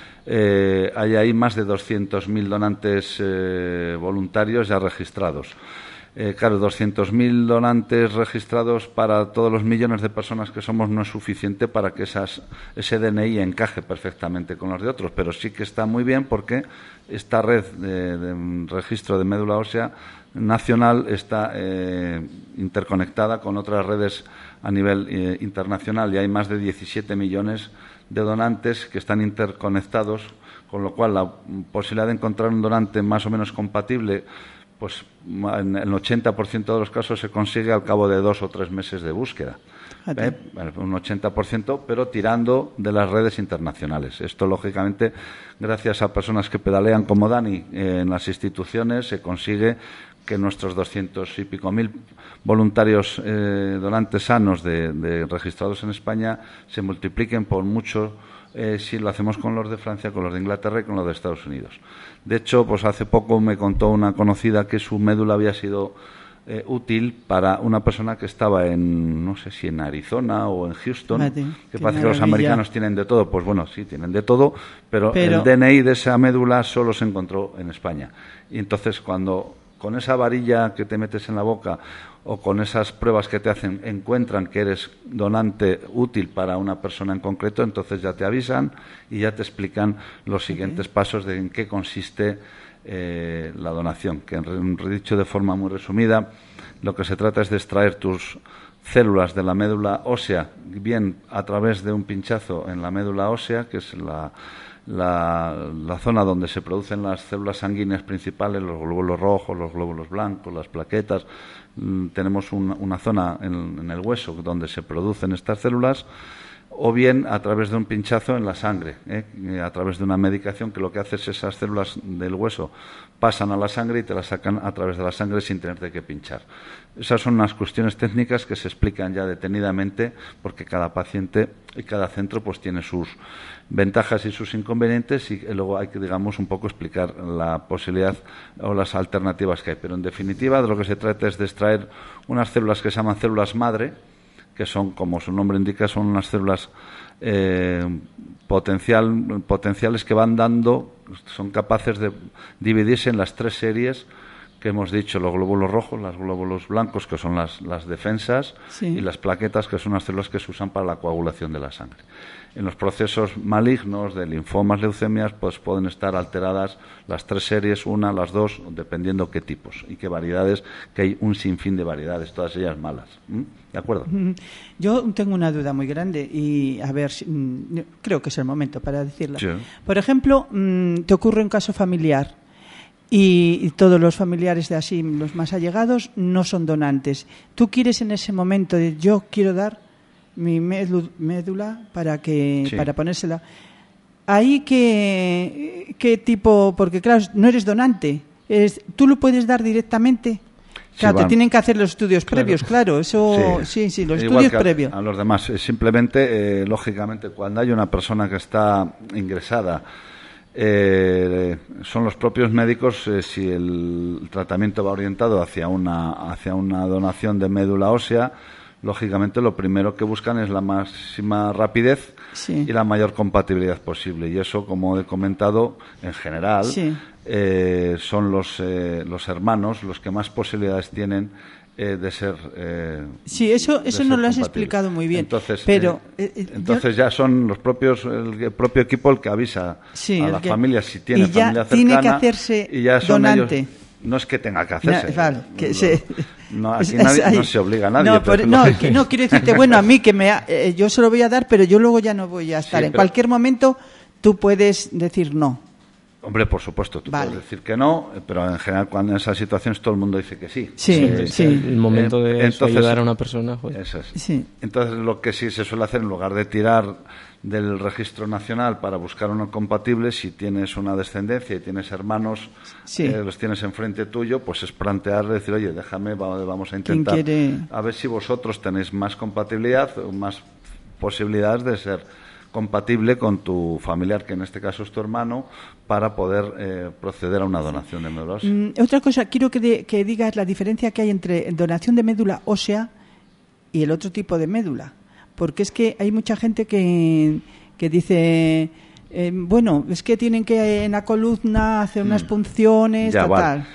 Eh, hay ahí más de doscientos mil donantes eh, voluntarios ya registrados. Eh, claro, doscientos mil donantes registrados para todos los millones de personas que somos no es suficiente para que esas, ese D N I encaje perfectamente con los de otros, pero sí que está muy bien porque esta red de, de registro de médula ósea nacional está eh, interconectada con otras redes a nivel eh, internacional y hay más de diecisiete millones de donantes que están interconectados, con lo cual la posibilidad de encontrar un donante más o menos compatible, pues en el ochenta por ciento de los casos se consigue al cabo de dos o tres meses de búsqueda. ¿Eh? Bueno, un ochenta por ciento, pero tirando de las redes internacionales. Esto, lógicamente, gracias a personas que pedalean como Dani eh, en las instituciones, se consigue que nuestros doscientos y pico mil voluntarios eh, donantes sanos de, de registrados en España se multipliquen por mucho eh, si lo hacemos con los de Francia, con los de Inglaterra y con los de Estados Unidos. De hecho, pues hace poco me contó una conocida que su médula había sido eh, útil para una persona que estaba en, no sé si en Arizona o en Houston, Mate, que parece que los americanos tienen de todo. Pues bueno, sí, tienen de todo, pero, pero el D N I de esa médula solo se encontró en España. Y entonces, cuando con esa varilla que te metes en la boca o con esas pruebas que te hacen encuentran que eres donante útil para una persona en concreto, entonces ya te avisan y ya te explican los siguientes okay. pasos de en qué consiste eh, la donación, que en, dicho de forma muy resumida, lo que se trata es de extraer tus células de la médula ósea, bien a través de un pinchazo en la médula ósea, que es la La, la zona donde se producen las células sanguíneas principales, los glóbulos rojos, los glóbulos blancos, las plaquetas. Mm, tenemos un, una zona en, en el hueso donde se producen estas células, o bien a través de un pinchazo en la sangre, ¿eh? a través de una medicación que lo que hace es esas células del hueso pasan a la sangre y te las sacan a través de la sangre sin tenerte que pinchar. Esas son unas cuestiones técnicas que se explican ya detenidamente porque cada paciente y cada centro pues tiene sus ventajas y sus inconvenientes y luego hay que, digamos, un poco explicar la posibilidad o las alternativas que hay. Pero en definitiva de lo que se trata es de extraer unas células que se llaman células madre, que son, como su nombre indica, son unas células eh, potencial, potenciales que van dando, son capaces de dividirse en las tres series que hemos dicho, los glóbulos rojos, los glóbulos blancos, que son las, las defensas, sí. y las plaquetas, que son las células que se usan para la coagulación de la sangre. En los procesos malignos de linfomas, leucemias, pues pueden estar alteradas las tres series, una, las dos, dependiendo qué tipos y qué variedades, que hay un sinfín de variedades, todas ellas malas. ¿Mm? ¿De acuerdo? Yo tengo una duda muy grande y, a ver, creo que es el momento para decirla. Sí. Por ejemplo, te ocurre un caso familiar y, y todos los familiares de así, los más allegados, no son donantes. Tú quieres en ese momento de yo quiero dar mi médula para que sí. para ponérsela. Ahí qué, qué tipo, porque claro, no eres donante, eres, tú lo puedes dar directamente. Claro, sí, te tienen que hacer los estudios claro. previos, claro, eso sí, sí, sí los Igual estudios que a, previos. A los demás, simplemente, eh, lógicamente, cuando hay una persona que está ingresada, eh, son los propios médicos, eh, si el tratamiento va orientado hacia una, hacia una donación de médula ósea, lógicamente lo primero que buscan es la máxima rapidez sí. y la mayor compatibilidad posible. Y eso, como he comentado, en general, sí. eh, son los, eh, los hermanos los que más posibilidades tienen eh, de ser eh, sí, eso, eso no lo has explicado muy bien. Entonces, pero, eh, eh, entonces yo... ya son los propios, el propio equipo el que avisa sí, a la que... familia si tiene y ya familia cercana. Tiene que hacerse y ya son donante. Ellos... No es que tenga que hacerse. No, vale, que no, se... no, aquí nadie, no se obliga a nadie. No, pero por, no, que, no, quiero decirte, bueno, a mí que me ha, eh, yo se lo voy a dar, pero yo luego ya no voy a estar. Sí, en pero... cualquier momento tú puedes decir no. Hombre, por supuesto, tú vale. puedes decir que no, pero en general cuando en esas situaciones todo el mundo dice que sí. Sí, sí. sí. El momento de eh, entonces, ayudar a una persona. Pues. Eso es. Sí. Entonces lo que sí se suele hacer, en lugar de tirar del registro nacional para buscar uno compatible, si tienes una descendencia y tienes hermanos, sí. eh, los tienes enfrente tuyo, pues es plantear, decir, oye, déjame, vamos a intentar quiere... a ver si vosotros tenéis más compatibilidad, más posibilidades de ser compatible con tu familiar, que en este caso es tu hermano, para poder eh, proceder a una donación de médula ósea. Mm, otra cosa, quiero que, de, que digas la diferencia que hay entre donación de médula ósea y el otro tipo de médula. Porque es que hay mucha gente que, que dice, eh, bueno, es que tienen que en la columna hacer unas punciones, ya, tal, vale. tal.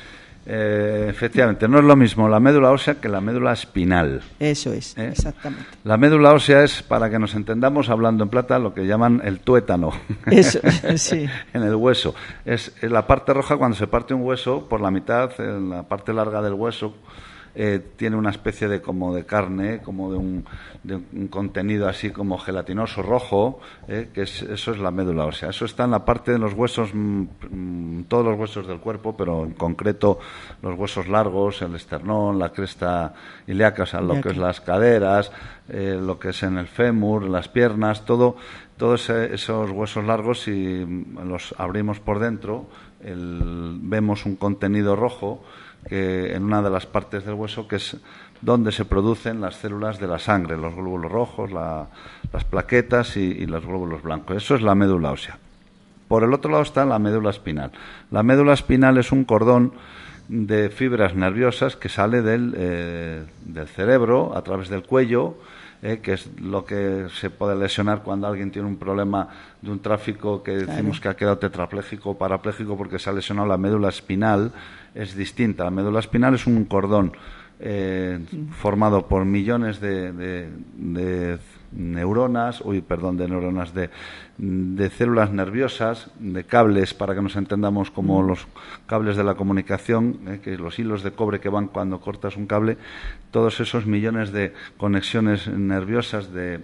Eh, efectivamente, no es lo mismo la médula ósea que la médula espinal. Eso es, ¿Eh? exactamente. La médula ósea es, para que nos entendamos, hablando en plata, lo que llaman el tuétano. Eso, sí. En el hueso. Es, es la parte roja cuando se parte un hueso por la mitad, en la parte larga del hueso. Eh, tiene una especie de como de carne, como de un, de un contenido así como gelatinoso rojo, eh, que es, eso es la médula ósea. Eso está en la parte de los huesos, mmm, todos los huesos del cuerpo, pero en concreto los huesos largos, el esternón, la cresta ilíaca, o sea, lo que es las caderas, eh, lo que es en el fémur, las piernas, todo, todos esos huesos largos, si los abrimos por dentro, el, vemos un contenido rojo que en una de las partes del hueso que es donde se producen las células de la sangre, los glóbulos rojos, la, las plaquetas y, y los glóbulos blancos. Eso es la médula ósea. Por el otro lado está la médula espinal. La médula espinal es un cordón de fibras nerviosas que sale del, eh, del cerebro a través del cuello, eh, que es lo que se puede lesionar cuando alguien tiene un problema de un tráfico que decimos claro. que ha quedado tetrapléjico o parapléjico porque se ha lesionado la médula espinal. Es distinta. La médula espinal es un cordón eh, mm. formado por millones de, de, de neuronas, uy, perdón, de neuronas, de, de células nerviosas, de cables, para que nos entendamos como mm. los cables de la comunicación, eh, que los hilos de cobre que van cuando cortas un cable, todos esos millones de conexiones nerviosas de,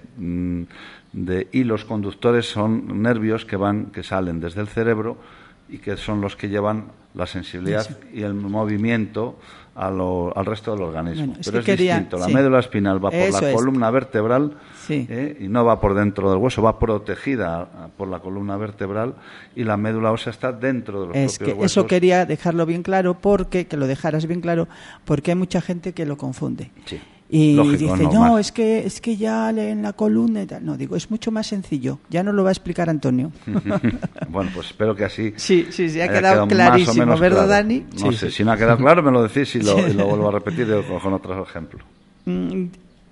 de hilos conductores son nervios que van, que salen desde el cerebro y que son los que llevan la sensibilidad sí. y el movimiento a lo, al resto del organismo. Bueno, es Pero es quería, distinto. La sí. médula espinal va por Eso la es. columna vertebral sí. eh, y no va por dentro del hueso, va protegida por la columna vertebral y la médula ósea está dentro de los es propios que huesos. Eso quería dejarlo bien claro, porque que lo dejaras bien claro, porque hay mucha gente que lo confunde. Sí. Y Lógico, dice, no, es que es que ya en la columna y tal. No, digo, es mucho más sencillo. Ya nos lo va a explicar Antonio. Bueno, pues espero que así sí, sí, sí, ha quedado, quedado clarísimo, ¿verdad, claro. Dani? No sí, sé, sí. si no ha quedado claro me lo decís y lo, y lo vuelvo a repetir con otro ejemplo. Mm,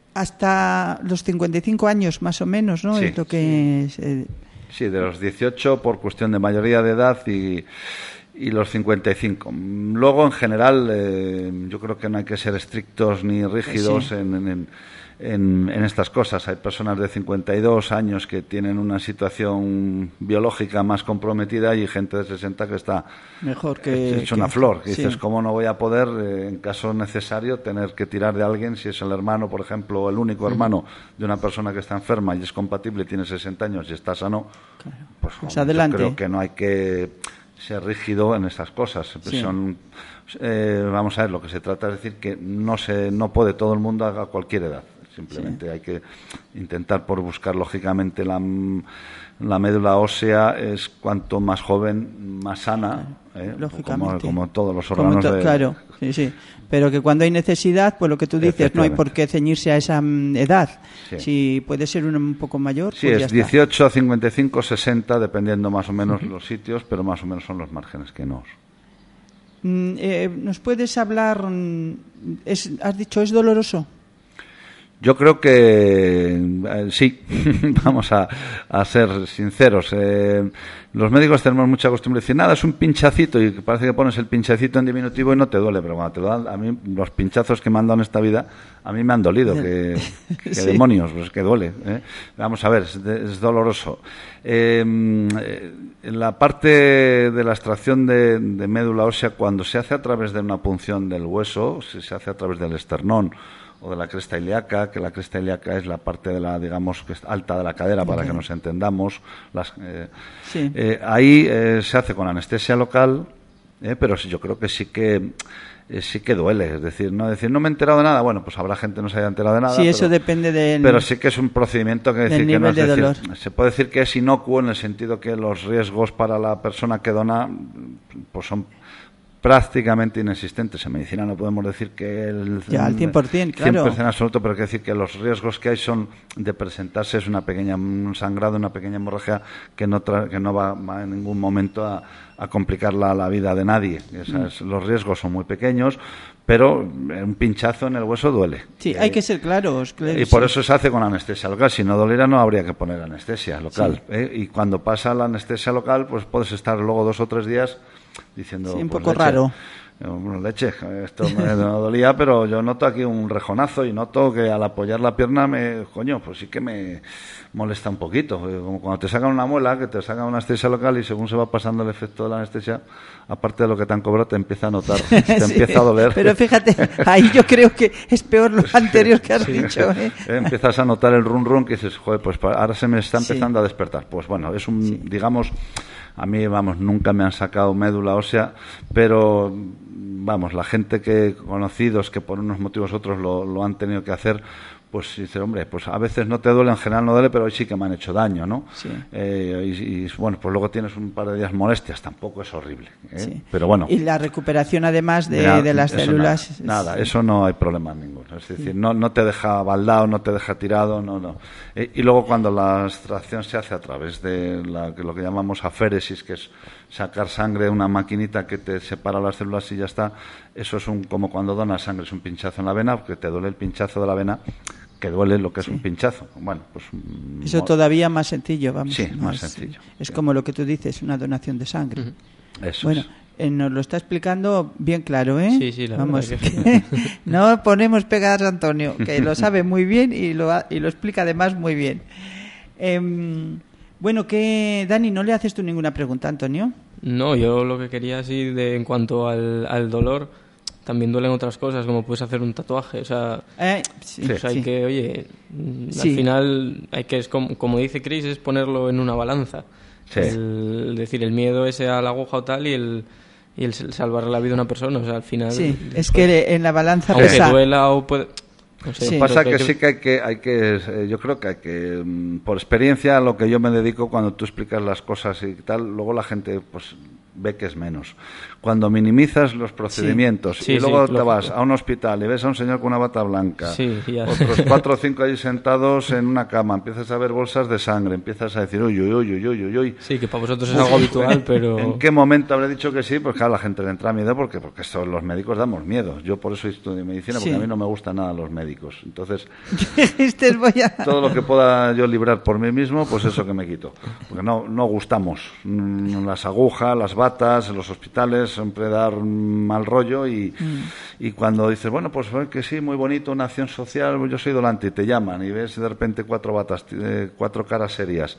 hasta los cincuenta y cinco años más o menos, ¿no? Sí. Es lo que es, eh... sí, de los dieciocho por cuestión de mayoría de edad y... y los cincuenta y cinco. Luego, en general, eh, yo creo que no hay que ser estrictos ni rígidos sí. en, en, en, en estas cosas. Hay personas de cincuenta y dos años que tienen una situación biológica más comprometida y gente de sesenta que está mejor que hecho una flor. Que sí. dices, ¿cómo no voy a poder, eh, en caso necesario, tener que tirar de alguien si es el hermano, por ejemplo, o el único hermano uh-huh. de una persona que está enferma y es compatible, tiene sesenta años y está sano? Claro. Pues, pues adelante. Yo creo que no hay que ser rígido en estas cosas. Sí. Son, eh, vamos a ver, lo que se trata es decir que no se no puede todo el mundo a cualquier edad. Simplemente sí. hay que intentar por buscar, lógicamente, la, la médula ósea es cuanto más joven, más sana, claro, eh, lógicamente. Como, como todos los órganos. To- de... Claro, sí, sí. Pero que cuando hay necesidad, pues lo que tú dices, no hay por qué ceñirse a esa edad. Sí. Si puede ser un, un poco mayor, sí, pues es ya dieciocho a cincuenta y cinco, sesenta, dependiendo más o menos uh-huh. los sitios, pero más o menos son los márgenes que nos... Mm, eh, ¿Nos puedes hablar? Es, has dicho, ¿es doloroso? Yo creo que eh, sí, vamos a, a ser sinceros. Eh, los médicos tenemos mucha costumbre de decir, nada, es un pinchacito, y parece que pones el pinchacito en diminutivo y no te duele, pero cuando te dan, a mí los pinchazos que me han dado en esta vida, a mí me han dolido, que, que sí. demonios, pues que duele. ¿eh? Vamos a ver, es, es doloroso. Eh, en la parte de la extracción de, de médula ósea, cuando se hace a través de una punción del hueso, si se hace a través del esternón, o de la cresta ilíaca, que la cresta ilíaca es la parte de la, digamos, que es alta de la cadera, para okay. que nos entendamos. Las, eh, sí. eh, ahí eh, se hace con anestesia local, eh, pero yo creo que sí que eh, sí que duele. Es decir, no decir no me he enterado de nada. Bueno, pues habrá gente que no se haya enterado de nada. Sí, pero, eso depende del. Pero sí que es un procedimiento que decir que no es de decir, dolor. Se puede decir que es inocuo en el sentido que los riesgos para la persona que dona, pues son prácticamente inexistentes. En medicina no podemos decir que el ya, al cien por ciento, claro. cien por ciento absoluto, pero hay que decir que los riesgos que hay son de presentarse es una pequeña un sangrado, una pequeña hemorragia que no tra- que no va, va en ningún momento a, a complicar la, la vida de nadie. Esas, mm. Los riesgos son muy pequeños, pero un pinchazo en el hueso duele. Sí, eh, hay que ser claros. Claro, y sí. por eso se hace con anestesia local. Si no doliera no habría que poner anestesia local. Sí. ¿eh? Y cuando pasa la anestesia local, pues puedes estar luego dos o tres días diciendo, sí, un pues, poco leche, raro. Bueno, leche, esto me no dolía, pero yo noto aquí un rejonazo y noto que al apoyar la pierna me, coño, pues sí que me molesta un poquito. Como cuando te sacan una muela, que te sacan una anestesia local y según se va pasando el efecto de la anestesia, aparte de lo que te han cobrado, te empieza a notar, te sí, empieza a doler. Pero fíjate, ahí yo creo que es peor lo anterior que has sí, dicho. ¿eh? Empiezas a notar el run run que dices, joder, pues ahora se me está empezando sí. a despertar. Pues bueno, es un, sí. digamos, a mí, vamos, nunca me han sacado médula ósea, pero, vamos, la gente que, conocidos que por unos motivos u otros lo, lo han tenido que hacer, pues dices, hombre, pues a veces no te duele, en general no duele, pero hoy sí que me han hecho daño, ¿no? Sí. Eh, y, y, bueno, pues luego tienes un par de días molestias, tampoco es horrible, ¿eh? Sí. Pero bueno. Y la recuperación además de, Mira, de las eso células. Nada, nada, es- eso no hay problema ninguno. Es decir, no, no te deja baldado, no te deja tirado, no, no. Eh, y luego cuando la extracción se hace a través de la, que lo que llamamos aféresis, que es sacar sangre de una maquinita que te separa las células y ya está, eso es un, como cuando donas sangre, es un pinchazo en la vena, porque te duele el pinchazo de la vena, que duele lo que es Sí. un pinchazo. Bueno, pues mm, Eso mo- todavía más sencillo, vamos. Sí, más sencillo. Es Sí. como lo que tú dices, una donación de sangre. eso Bueno, es. eh, nos lo está explicando bien claro, ¿eh? Sí, sí, la Vamos, verdad que no ponemos pegadas a Antonio, que lo sabe muy bien y lo, ha- y lo explica además muy bien. Em, bueno, que Dani, ¿no le haces tú ninguna pregunta, Antonio? No, yo lo que quería así de en cuanto al, al dolor, también duelen otras cosas, como puedes hacer un tatuaje, o sea, Eh, sí, pues hay sí. que, oye, mm, Sí. al final hay que, es como, como dice Chris, es ponerlo en una balanza. Sí. El, decir, el miedo ese a la aguja o tal y el, y el salvar la vida a una persona, o sea, al final... Sí, es pues, que en la balanza aunque pesa. duela o puede... No sé, Sí. Pasa creo que sí que hay que, hay que eh, yo creo que hay que, mm, por experiencia, a lo que yo me dedico, cuando tú explicas las cosas y tal, luego la gente pues ve que es menos. Cuando minimizas los procedimientos Sí, y sí, luego te lógico. vas a un hospital y ves a un señor con una bata blanca, Sí, ya. otros cuatro o cinco allí sentados en una cama, empiezas a ver bolsas de sangre, empiezas a decir, uy, uy, uy, uy, uy, uy, uy. Sí, que para vosotros es algo habitual, pero... ¿En qué momento habré dicho que sí? Pues claro, a la gente le entra miedo porque, porque esto, los médicos damos miedo. Yo por eso estudio medicina, porque Sí. a mí no me gustan nada los médicos. Entonces, Dijiste, voy a... todo lo que pueda yo librar por mí mismo, pues eso que me quito. Porque no, no gustamos. Mm, Las agujas, las batas, los hospitales, siempre dar mal rollo y, y cuando dices, bueno, pues eh, que sí, muy bonito, una acción social, yo soy dolante, y te llaman y ves de repente cuatro batas, eh, cuatro caras serias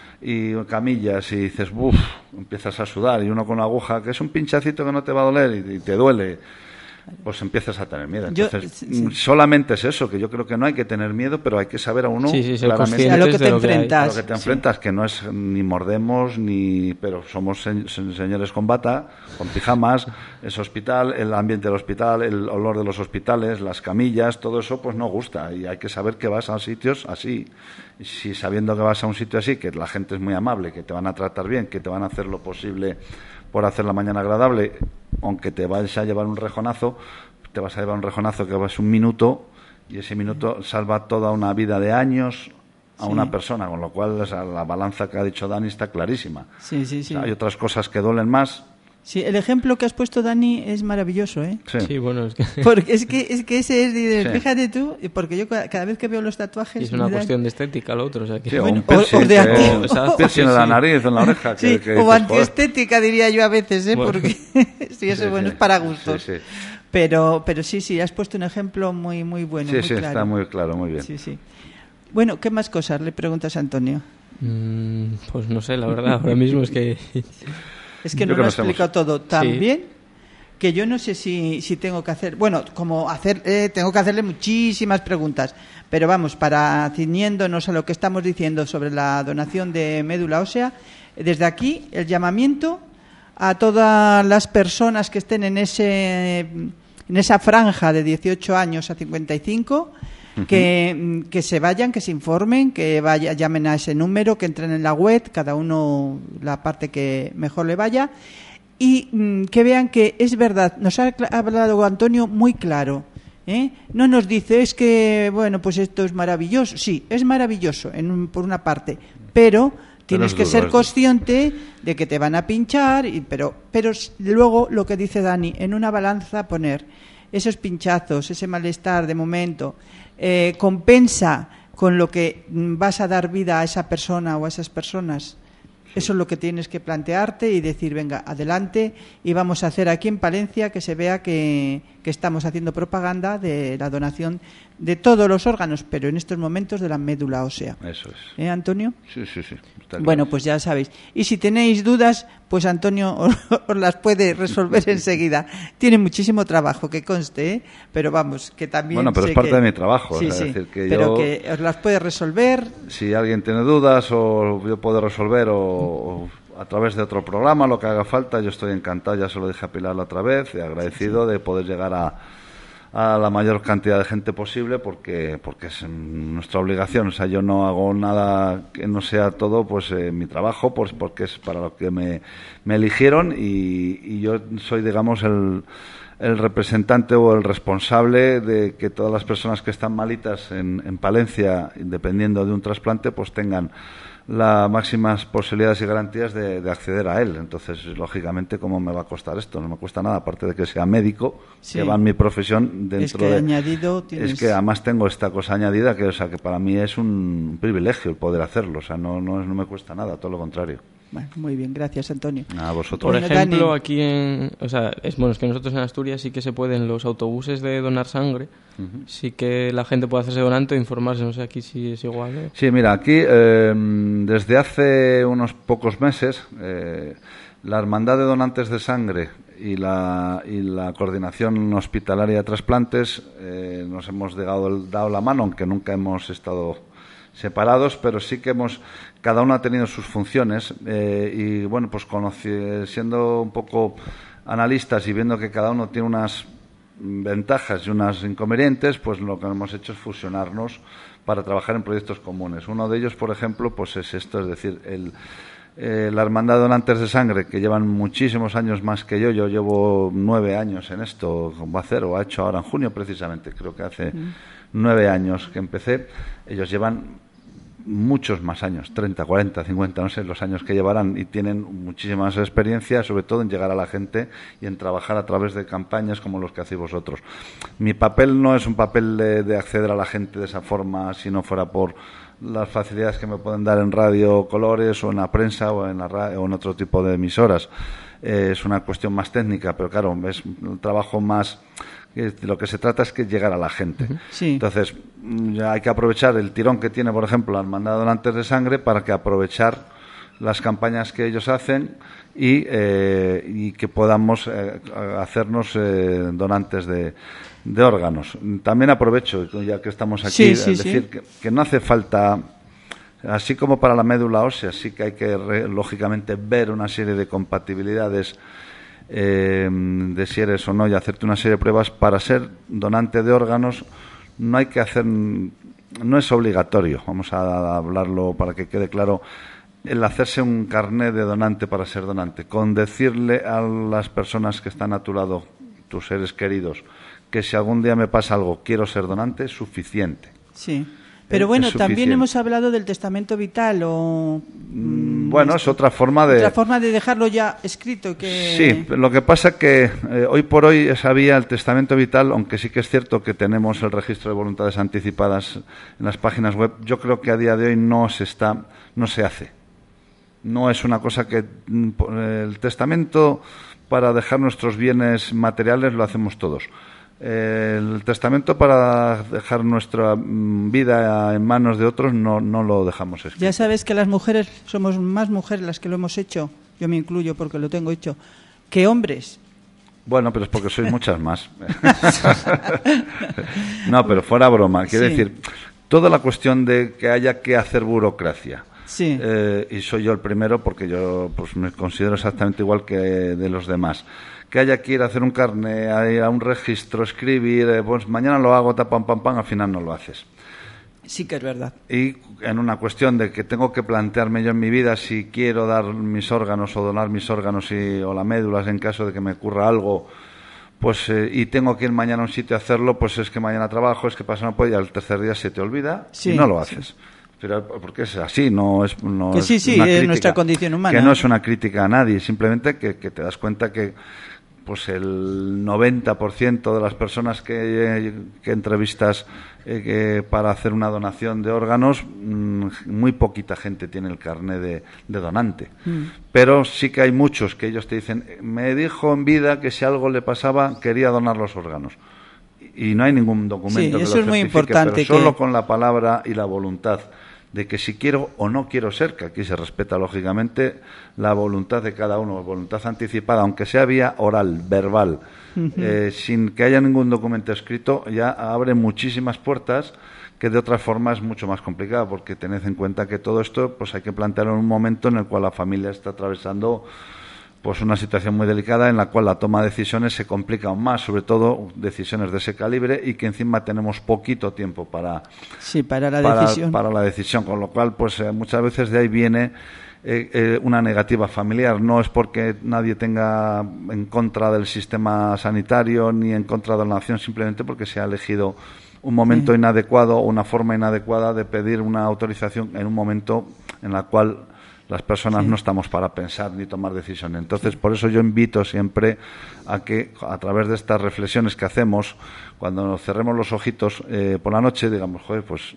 y camillas y dices, uff, empiezas a sudar y uno con una aguja, que es un pinchacito que no te va a doler y, y te duele, pues empiezas a tener miedo. Yo- Entonces, sí, sí. mm, solamente es eso, que yo creo que no hay que tener miedo, pero hay que saber a uno Sí, sí, ser claramente A lo que conscientes te de lo que hay. enfrentas. a lo que te enfrentas, que no es ni mordemos, ni pero somos se- se- señores con bata, con pijamas, es hospital, el ambiente del hospital, el olor de los hospitales, las camillas, todo eso pues no gusta y hay que saber que vas a sitios así. Y si sabiendo que vas a un sitio así, que la gente es muy amable, que te van a tratar bien, que te van a hacer lo posible por hacer la mañana agradable, aunque te vayas a llevar un rejonazo, te vas a llevar un rejonazo que va a ser un minuto y ese minuto salva toda una vida de años a Sí. una persona, con lo cual o sea, la balanza que ha dicho Dani está clarísima. Sí, sí, O sí. sea, hay otras cosas que duelen más. Sí, el ejemplo que has puesto, Dani, es maravilloso, ¿eh? Sí. Sí, bueno, es que Porque es que, es que ese es, dices, Sí. fíjate tú, porque yo ca- cada vez que veo los tatuajes... es una me dan- cuestión de estética lo otro, o sea que... Sí, o Bueno, un piercing, o- o de que- aquí- un Exacto, piercing sí, en la sí. nariz, en la oreja. que- Sí, que o dices, joder. antiestética diría yo a veces, ¿eh? Bueno. Porque sí, eso Sí, bueno, sí. es para gustos. Sí, sí. Pero, pero sí, sí, has puesto un ejemplo muy, muy bueno, Sí, muy sí, claro. está muy claro, muy bien. Sí, sí. Bueno, ¿qué más cosas le preguntas a Antonio? Mm, pues no sé, la verdad, ahora mismo es que... Es que Yo no creo lo ha que sabemos. explicado todo tan Sí. bien que yo no sé si, si tengo que hacer... Bueno, como hacer, eh, tengo que hacerle muchísimas preguntas, pero vamos, para ciñéndonos a lo que estamos diciendo sobre la donación de médula ósea, desde aquí el llamamiento a todas las personas que estén en ese en esa franja de dieciocho años a cincuenta y cinco, que, que se vayan, que se informen, que vaya, llamen a ese número, que entren en la web, cada uno la parte que mejor le vaya, y mm, que vean que es verdad. Nos ha cl- hablado Antonio muy claro, ¿eh? No nos dice, es que, bueno, pues esto es maravilloso. Sí, es maravilloso en un- por una parte, pero tienes es que duro, ser es duro. consciente de que te van a pinchar, y, pero, pero s- luego lo que dice Dani, en una balanza poner esos pinchazos, ese malestar de momento, eh, compensa con lo que mm, vas a dar vida a esa persona o a esas personas. Eso es lo que tienes que plantearte y decir, venga, adelante, y vamos a hacer aquí en Palencia que se vea que, que estamos haciendo propaganda de la donación de todos los órganos, pero en estos momentos de la médula ósea. Eso es. ¿Eh, Antonio? Sí, sí, sí. está Bueno, claro. pues ya sabéis. Y si tenéis dudas, pues Antonio os, os las puede resolver enseguida. Tiene muchísimo trabajo, que conste, ¿eh? Pero vamos, que también... Bueno, pero sé es parte que- de mi trabajo, Sí, o sea, sí, decir que pero yo- que os las puede resolver. Si alguien tiene dudas o yo puedo resolver o, o a través de otro programa, lo que haga falta, yo estoy encantado, ya se lo dije a Pilar la otra vez, y agradecido de poder llegar a, a la mayor cantidad de gente posible porque porque es nuestra obligación. O sea, yo no hago nada que no sea todo pues eh, mi trabajo, pues porque es para lo que me, me eligieron y, y yo soy, digamos, el, el representante o el responsable de que todas las personas que están malitas en, en Palencia, dependiendo de un trasplante, pues tengan las máximas posibilidades y garantías de, de acceder a él. Entonces, lógicamente, ¿cómo me va a costar esto? No me cuesta nada, aparte de que sea médico, sí. que va en mi profesión dentro es que de... añadido tienes... Es que además tengo esta cosa añadida que, o sea, que para mí es un privilegio el poder hacerlo. O sea, no, no, no me cuesta nada, todo lo contrario. Bueno, muy bien, gracias, Antonio. A vosotros. Por Bueno, ejemplo, Dani. aquí en... O sea, es, bueno, es que nosotros en Asturias sí que se pueden los autobuses de donar sangre. Uh-huh. Sí que la gente puede hacerse donante o informarse. No sé aquí si es igual. ¿eh? Sí, mira, aquí eh, desde hace unos pocos meses eh, la Hermandad de Donantes de Sangre y la, y la Coordinación Hospitalaria de Trasplantes eh, nos hemos dado, dado la mano, aunque nunca hemos estado separados, pero sí que hemos, cada uno ha tenido sus funciones eh, y bueno, pues conoci, siendo un poco analistas y viendo que cada uno tiene unas ventajas y unas inconvenientes, pues lo que hemos hecho es fusionarnos para trabajar en proyectos comunes. Uno de ellos, por ejemplo, pues es esto, es decir, el Eh, la Hermandad de Donantes de Sangre, que llevan muchísimos años más que yo, yo llevo nueve años en esto, va a hacer, o ha hecho ahora en junio precisamente, creo que hace mm. nueve años que empecé. Ellos llevan muchos más años, treinta, cuarenta, cincuenta, no sé, los años que llevarán, y tienen muchísimas experiencias, sobre todo en llegar a la gente y en trabajar a través de campañas como los que hacéis vosotros. Mi papel no es un papel de, de acceder a la gente de esa forma, si no fuera por las facilidades que me pueden dar en Radio Colores o en la prensa o en, la radio, o en otro tipo de emisoras. Eh, es una cuestión más técnica, pero claro, es un trabajo más... Lo que se trata es que llegar a la gente. Sí. Entonces, ya hay que aprovechar el tirón que tiene, por ejemplo, la Hermandad de Donantes de Sangre para que aprovechar las campañas que ellos hacen y, eh, y que podamos eh, hacernos eh, donantes de, de órganos. También aprovecho, ya que estamos aquí, sí, sí, decir sí. que, que no hace falta, así como para la médula ósea, sí que hay que, re, lógicamente, ver una serie de compatibilidades eh, de si eres o no y hacerte una serie de pruebas. Para ser donante de órganos no hay que hacer, no es obligatorio, vamos a hablarlo para que quede claro, el hacerse un carné de donante para ser donante. Con decirle a las personas que están a tu lado, tus seres queridos, que si algún día me pasa algo, quiero ser donante, es suficiente. Sí. Pero bueno, es también hemos hablado del testamento vital o... Mm, bueno, es otra forma de... Otra forma de dejarlo ya escrito. Que... Sí, lo que pasa es que eh, hoy por hoy esa vía, el testamento vital, aunque sí que es cierto que tenemos el registro de voluntades anticipadas en las páginas web, yo creo que a día de hoy no se está, no se hace. No es una cosa que... El testamento para dejar nuestros bienes materiales lo hacemos todos. El testamento para dejar nuestra vida en manos de otros no, no lo dejamos escrito. Ya sabes que las mujeres somos más mujeres las que lo hemos hecho, yo me incluyo porque lo tengo hecho, que hombres. Bueno, pero es porque sois muchas más. No, pero fuera broma, quiere sí. decir, toda la cuestión de que haya que hacer burocracia. Sí. Eh, y soy yo el primero porque yo pues me considero exactamente igual que de los demás. Que haya que ir a hacer un carné, a ir a un registro, escribir, eh, pues mañana lo hago, pam, pam, pam, al final no lo haces. Sí que es verdad. Y en una cuestión de que tengo que plantearme yo en mi vida si quiero dar mis órganos o donar mis órganos y, o las médulas en caso de que me ocurra algo, pues eh, y tengo que ir mañana a un sitio a hacerlo, pues es que mañana trabajo, es que pasa no puedo, y al tercer día se te olvida sí, y no lo haces. Sí. Pero porque es así, no es no que sí, es sí, una es crítica, nuestra condición humana. Que no es una crítica a nadie, simplemente que, que te das cuenta que pues el noventa por ciento de las personas que, que entrevistas eh, que para hacer una donación de órganos, mmm, muy poquita gente tiene el carné de, de donante. Mm. Pero sí que hay muchos que ellos te dicen, me dijo en vida que si algo le pasaba quería donar los órganos. Y no hay ningún documento sí, que eso lo es muy certifique, importante. Pero solo que... con la palabra y la voluntad de que si quiero o no quiero ser, que aquí se respeta lógicamente la voluntad de cada uno, voluntad anticipada, aunque sea vía oral, verbal, uh-huh. eh, sin que haya ningún documento escrito, ya abre muchísimas puertas que de otra forma es mucho más complicado, porque tened en cuenta que todo esto pues hay que plantearlo en un momento en el cual la familia está atravesando pues una situación muy delicada en la cual la toma de decisiones se complica aún más, sobre todo decisiones de ese calibre, y que encima tenemos poquito tiempo para, sí, para, la, para, decisión. para la decisión, con lo cual pues eh, muchas veces de ahí viene eh, eh, una negativa familiar. No es porque nadie tenga en contra del sistema sanitario ni en contra de la nación, simplemente porque se ha elegido un momento sí. inadecuado o una forma inadecuada de pedir una autorización en un momento en la cual las personas sí. no estamos para pensar ni tomar decisiones. Entonces, sí. por eso yo invito siempre a que, a través de estas reflexiones que hacemos, cuando nos cerremos los ojitos eh, por la noche, digamos, joder, pues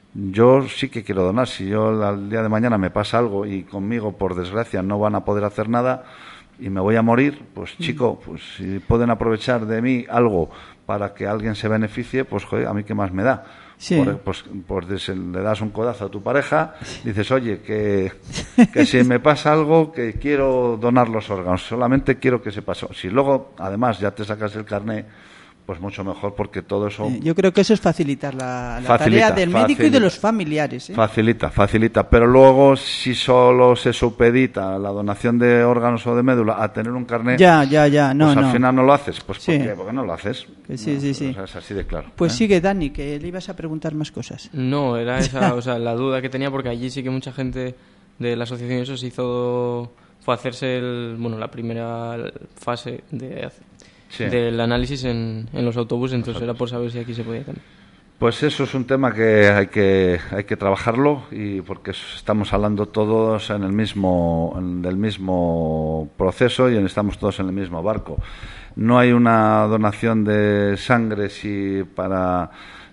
yo sí que quiero donar. Si yo al día de mañana me pasa algo y conmigo, por desgracia, no van a poder hacer nnada y me voy a morir, pues chico, pues si pueden aprovechar de mí algo para que alguien se beneficie, pues joder, a mí qué más me da. Sí. Por, pues, pues le das un codazo a tu pareja, dices, oye, que, que si me pasa algo, que quiero donar los órganos, solamente quiero que se pase. Si luego, además, ya te sacas el carné, pues mucho mejor, porque todo eso... Yo creo que eso es facilitar la, la facilita, tarea del médico facilita, y de los familiares. ¿eh? Facilita, facilita. Pero luego, si solo se supedita la donación de órganos o de médula a tener un carnet, ya, ya, ya. No, pues no. al final no lo haces. Pues sí. ¿por qué? Porque no lo haces. Que sí, no, sí, sí. O sea, es así de claro. Pues ¿eh? sigue, Dani, que le ibas a preguntar más cosas. No, era esa, o sea, la duda que tenía, porque allí sí que mucha gente de la asociación eso se hizo... Fue hacerse el, bueno, la primera fase de... Sí. del análisis en, en los autobuses, entonces Nosotros. Era por saber si aquí se podía también. Pues eso es un tema que hay que hay que trabajarlo, y porque estamos hablando todos en el mismo en del mismo proceso y estamos todos en el mismo barco. No hay una donación de sangre si para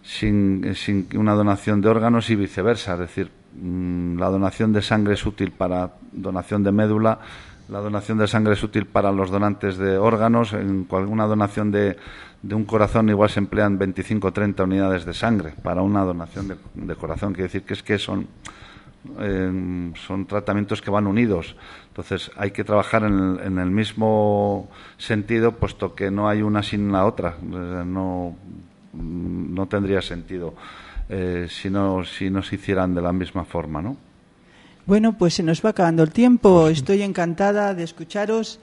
sin, sin una donación de órganos y viceversa, es decir, la donación de sangre es útil para donación de médula. La donación de sangre es útil para los donantes de órganos. En alguna donación de, de un corazón igual se emplean veinticinco o treinta unidades de sangre para una donación de, de corazón. Quiere decir que es que son, eh, son tratamientos que van unidos. Entonces hay que trabajar en el, en el mismo sentido, puesto que no hay una sin la otra. No, no tendría sentido eh, si, no, si no se hicieran de la misma forma, ¿no? Bueno, pues se nos va acabando el tiempo. Estoy encantada de escucharos.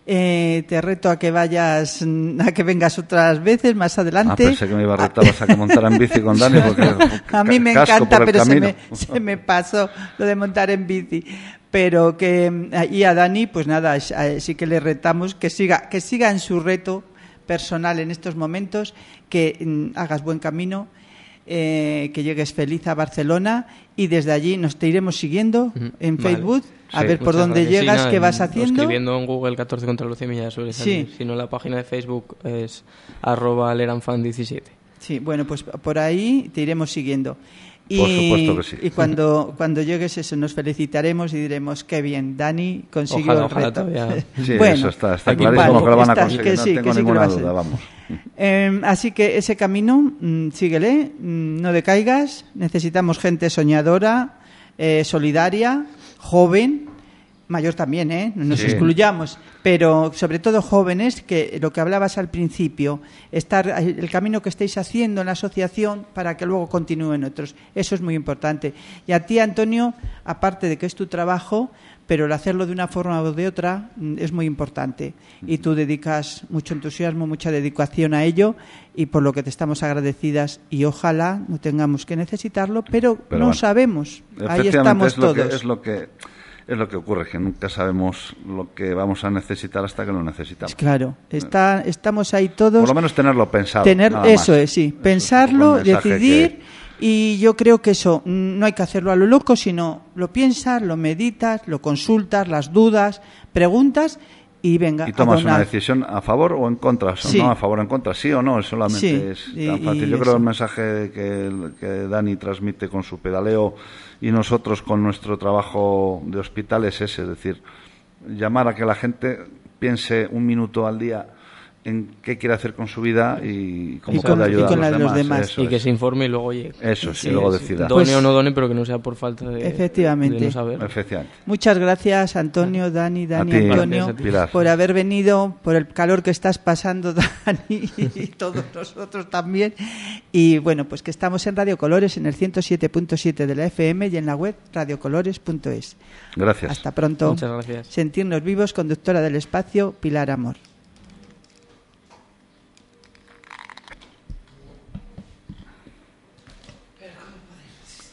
Eh, te reto a que vayas, a que vengas otras veces más adelante. Ah, pensé que me iba a retar a que montara en bici con Dani. Porque a mí me encanta, pero se me, se me pasó lo de montar en bici. Pero que, y a Dani, pues nada, sí que le retamos que siga, que siga en su reto personal en estos momentos, que mm, hagas buen camino. Eh, que llegues feliz a Barcelona, y desde allí nos te iremos siguiendo en vale. Facebook a sí, ver por dónde gracias. llegas, sí, qué vas haciendo. Escribiendo en Google catorce contra leucemia ya suele salir. Sí. Si no, la página de Facebook es arroba leranfan diecisiete. Sí, bueno, pues por ahí te iremos siguiendo. Y, por supuesto que sí. Y cuando, cuando llegues eso nos felicitaremos y diremos qué bien, Dani consiguió ojalá, el reto. Ojalá todavía. Sí, bueno, eso está, está clarísimo vale, que lo van a conseguir, que no sí, tengo que sí, ninguna que duda, vamos. Eh, así que ese camino, mmm, síguele, mmm, no decaigas, necesitamos gente soñadora, eh, solidaria, joven, mayor también, ¿eh? No nos sí. excluyamos, pero sobre todo jóvenes, que lo que hablabas al principio, estar el camino que estáis haciendo en la asociación para que luego continúen otros, eso es muy importante. Y a ti, Antonio, aparte de que es tu trabajo, pero el hacerlo de una forma o de otra es muy importante, y tú dedicas mucho entusiasmo, mucha dedicación a ello, y por lo que te estamos agradecidas, y ojalá no tengamos que necesitarlo, pero, pero no bueno, sabemos, ahí estamos es lo todos. Que, es lo que es lo que ocurre, que nunca sabemos lo que vamos a necesitar hasta que lo necesitamos. Claro, está, estamos ahí todos. Por lo menos tenerlo pensado. Tener, nada eso más. es, sí, eso pensarlo, es decidir. Que... Y yo creo que eso no hay que hacerlo a lo loco, sino lo piensas, lo meditas, lo consultas, las dudas, preguntas y venga. Y tomas una decisión a favor o en contra, sí. no a favor o en contra, sí o no, solamente sí. es y, tan fácil. Yo eso. creo que el mensaje que, que Dani transmite con su pedaleo y nosotros con nuestro trabajo de hospital es ese, es decir, llamar a que la gente piense un minuto al día en qué quiere hacer con su vida y cómo Y con- puede ayudar y con a la los de los demás. demás. Eso Y que es. se informe y luego, oye, Eso, sí, que luego si decida. Done Pues- o no done, pero que no sea por falta de, Efectivamente. de no saber. Efectivamente. Muchas gracias, Antonio, Dani, Dani, ti, Antonio, gracias a ti. Pilar. por haber venido, por el calor que estás pasando, Dani, y todos nosotros también. Y bueno, pues que estamos en Radio Colores, en el ciento siete punto siete de la F M y en la web radiocolores punto es. Gracias. Hasta pronto. Muchas gracias. Sentirnos vivos, conductora del espacio, Pilar Amor.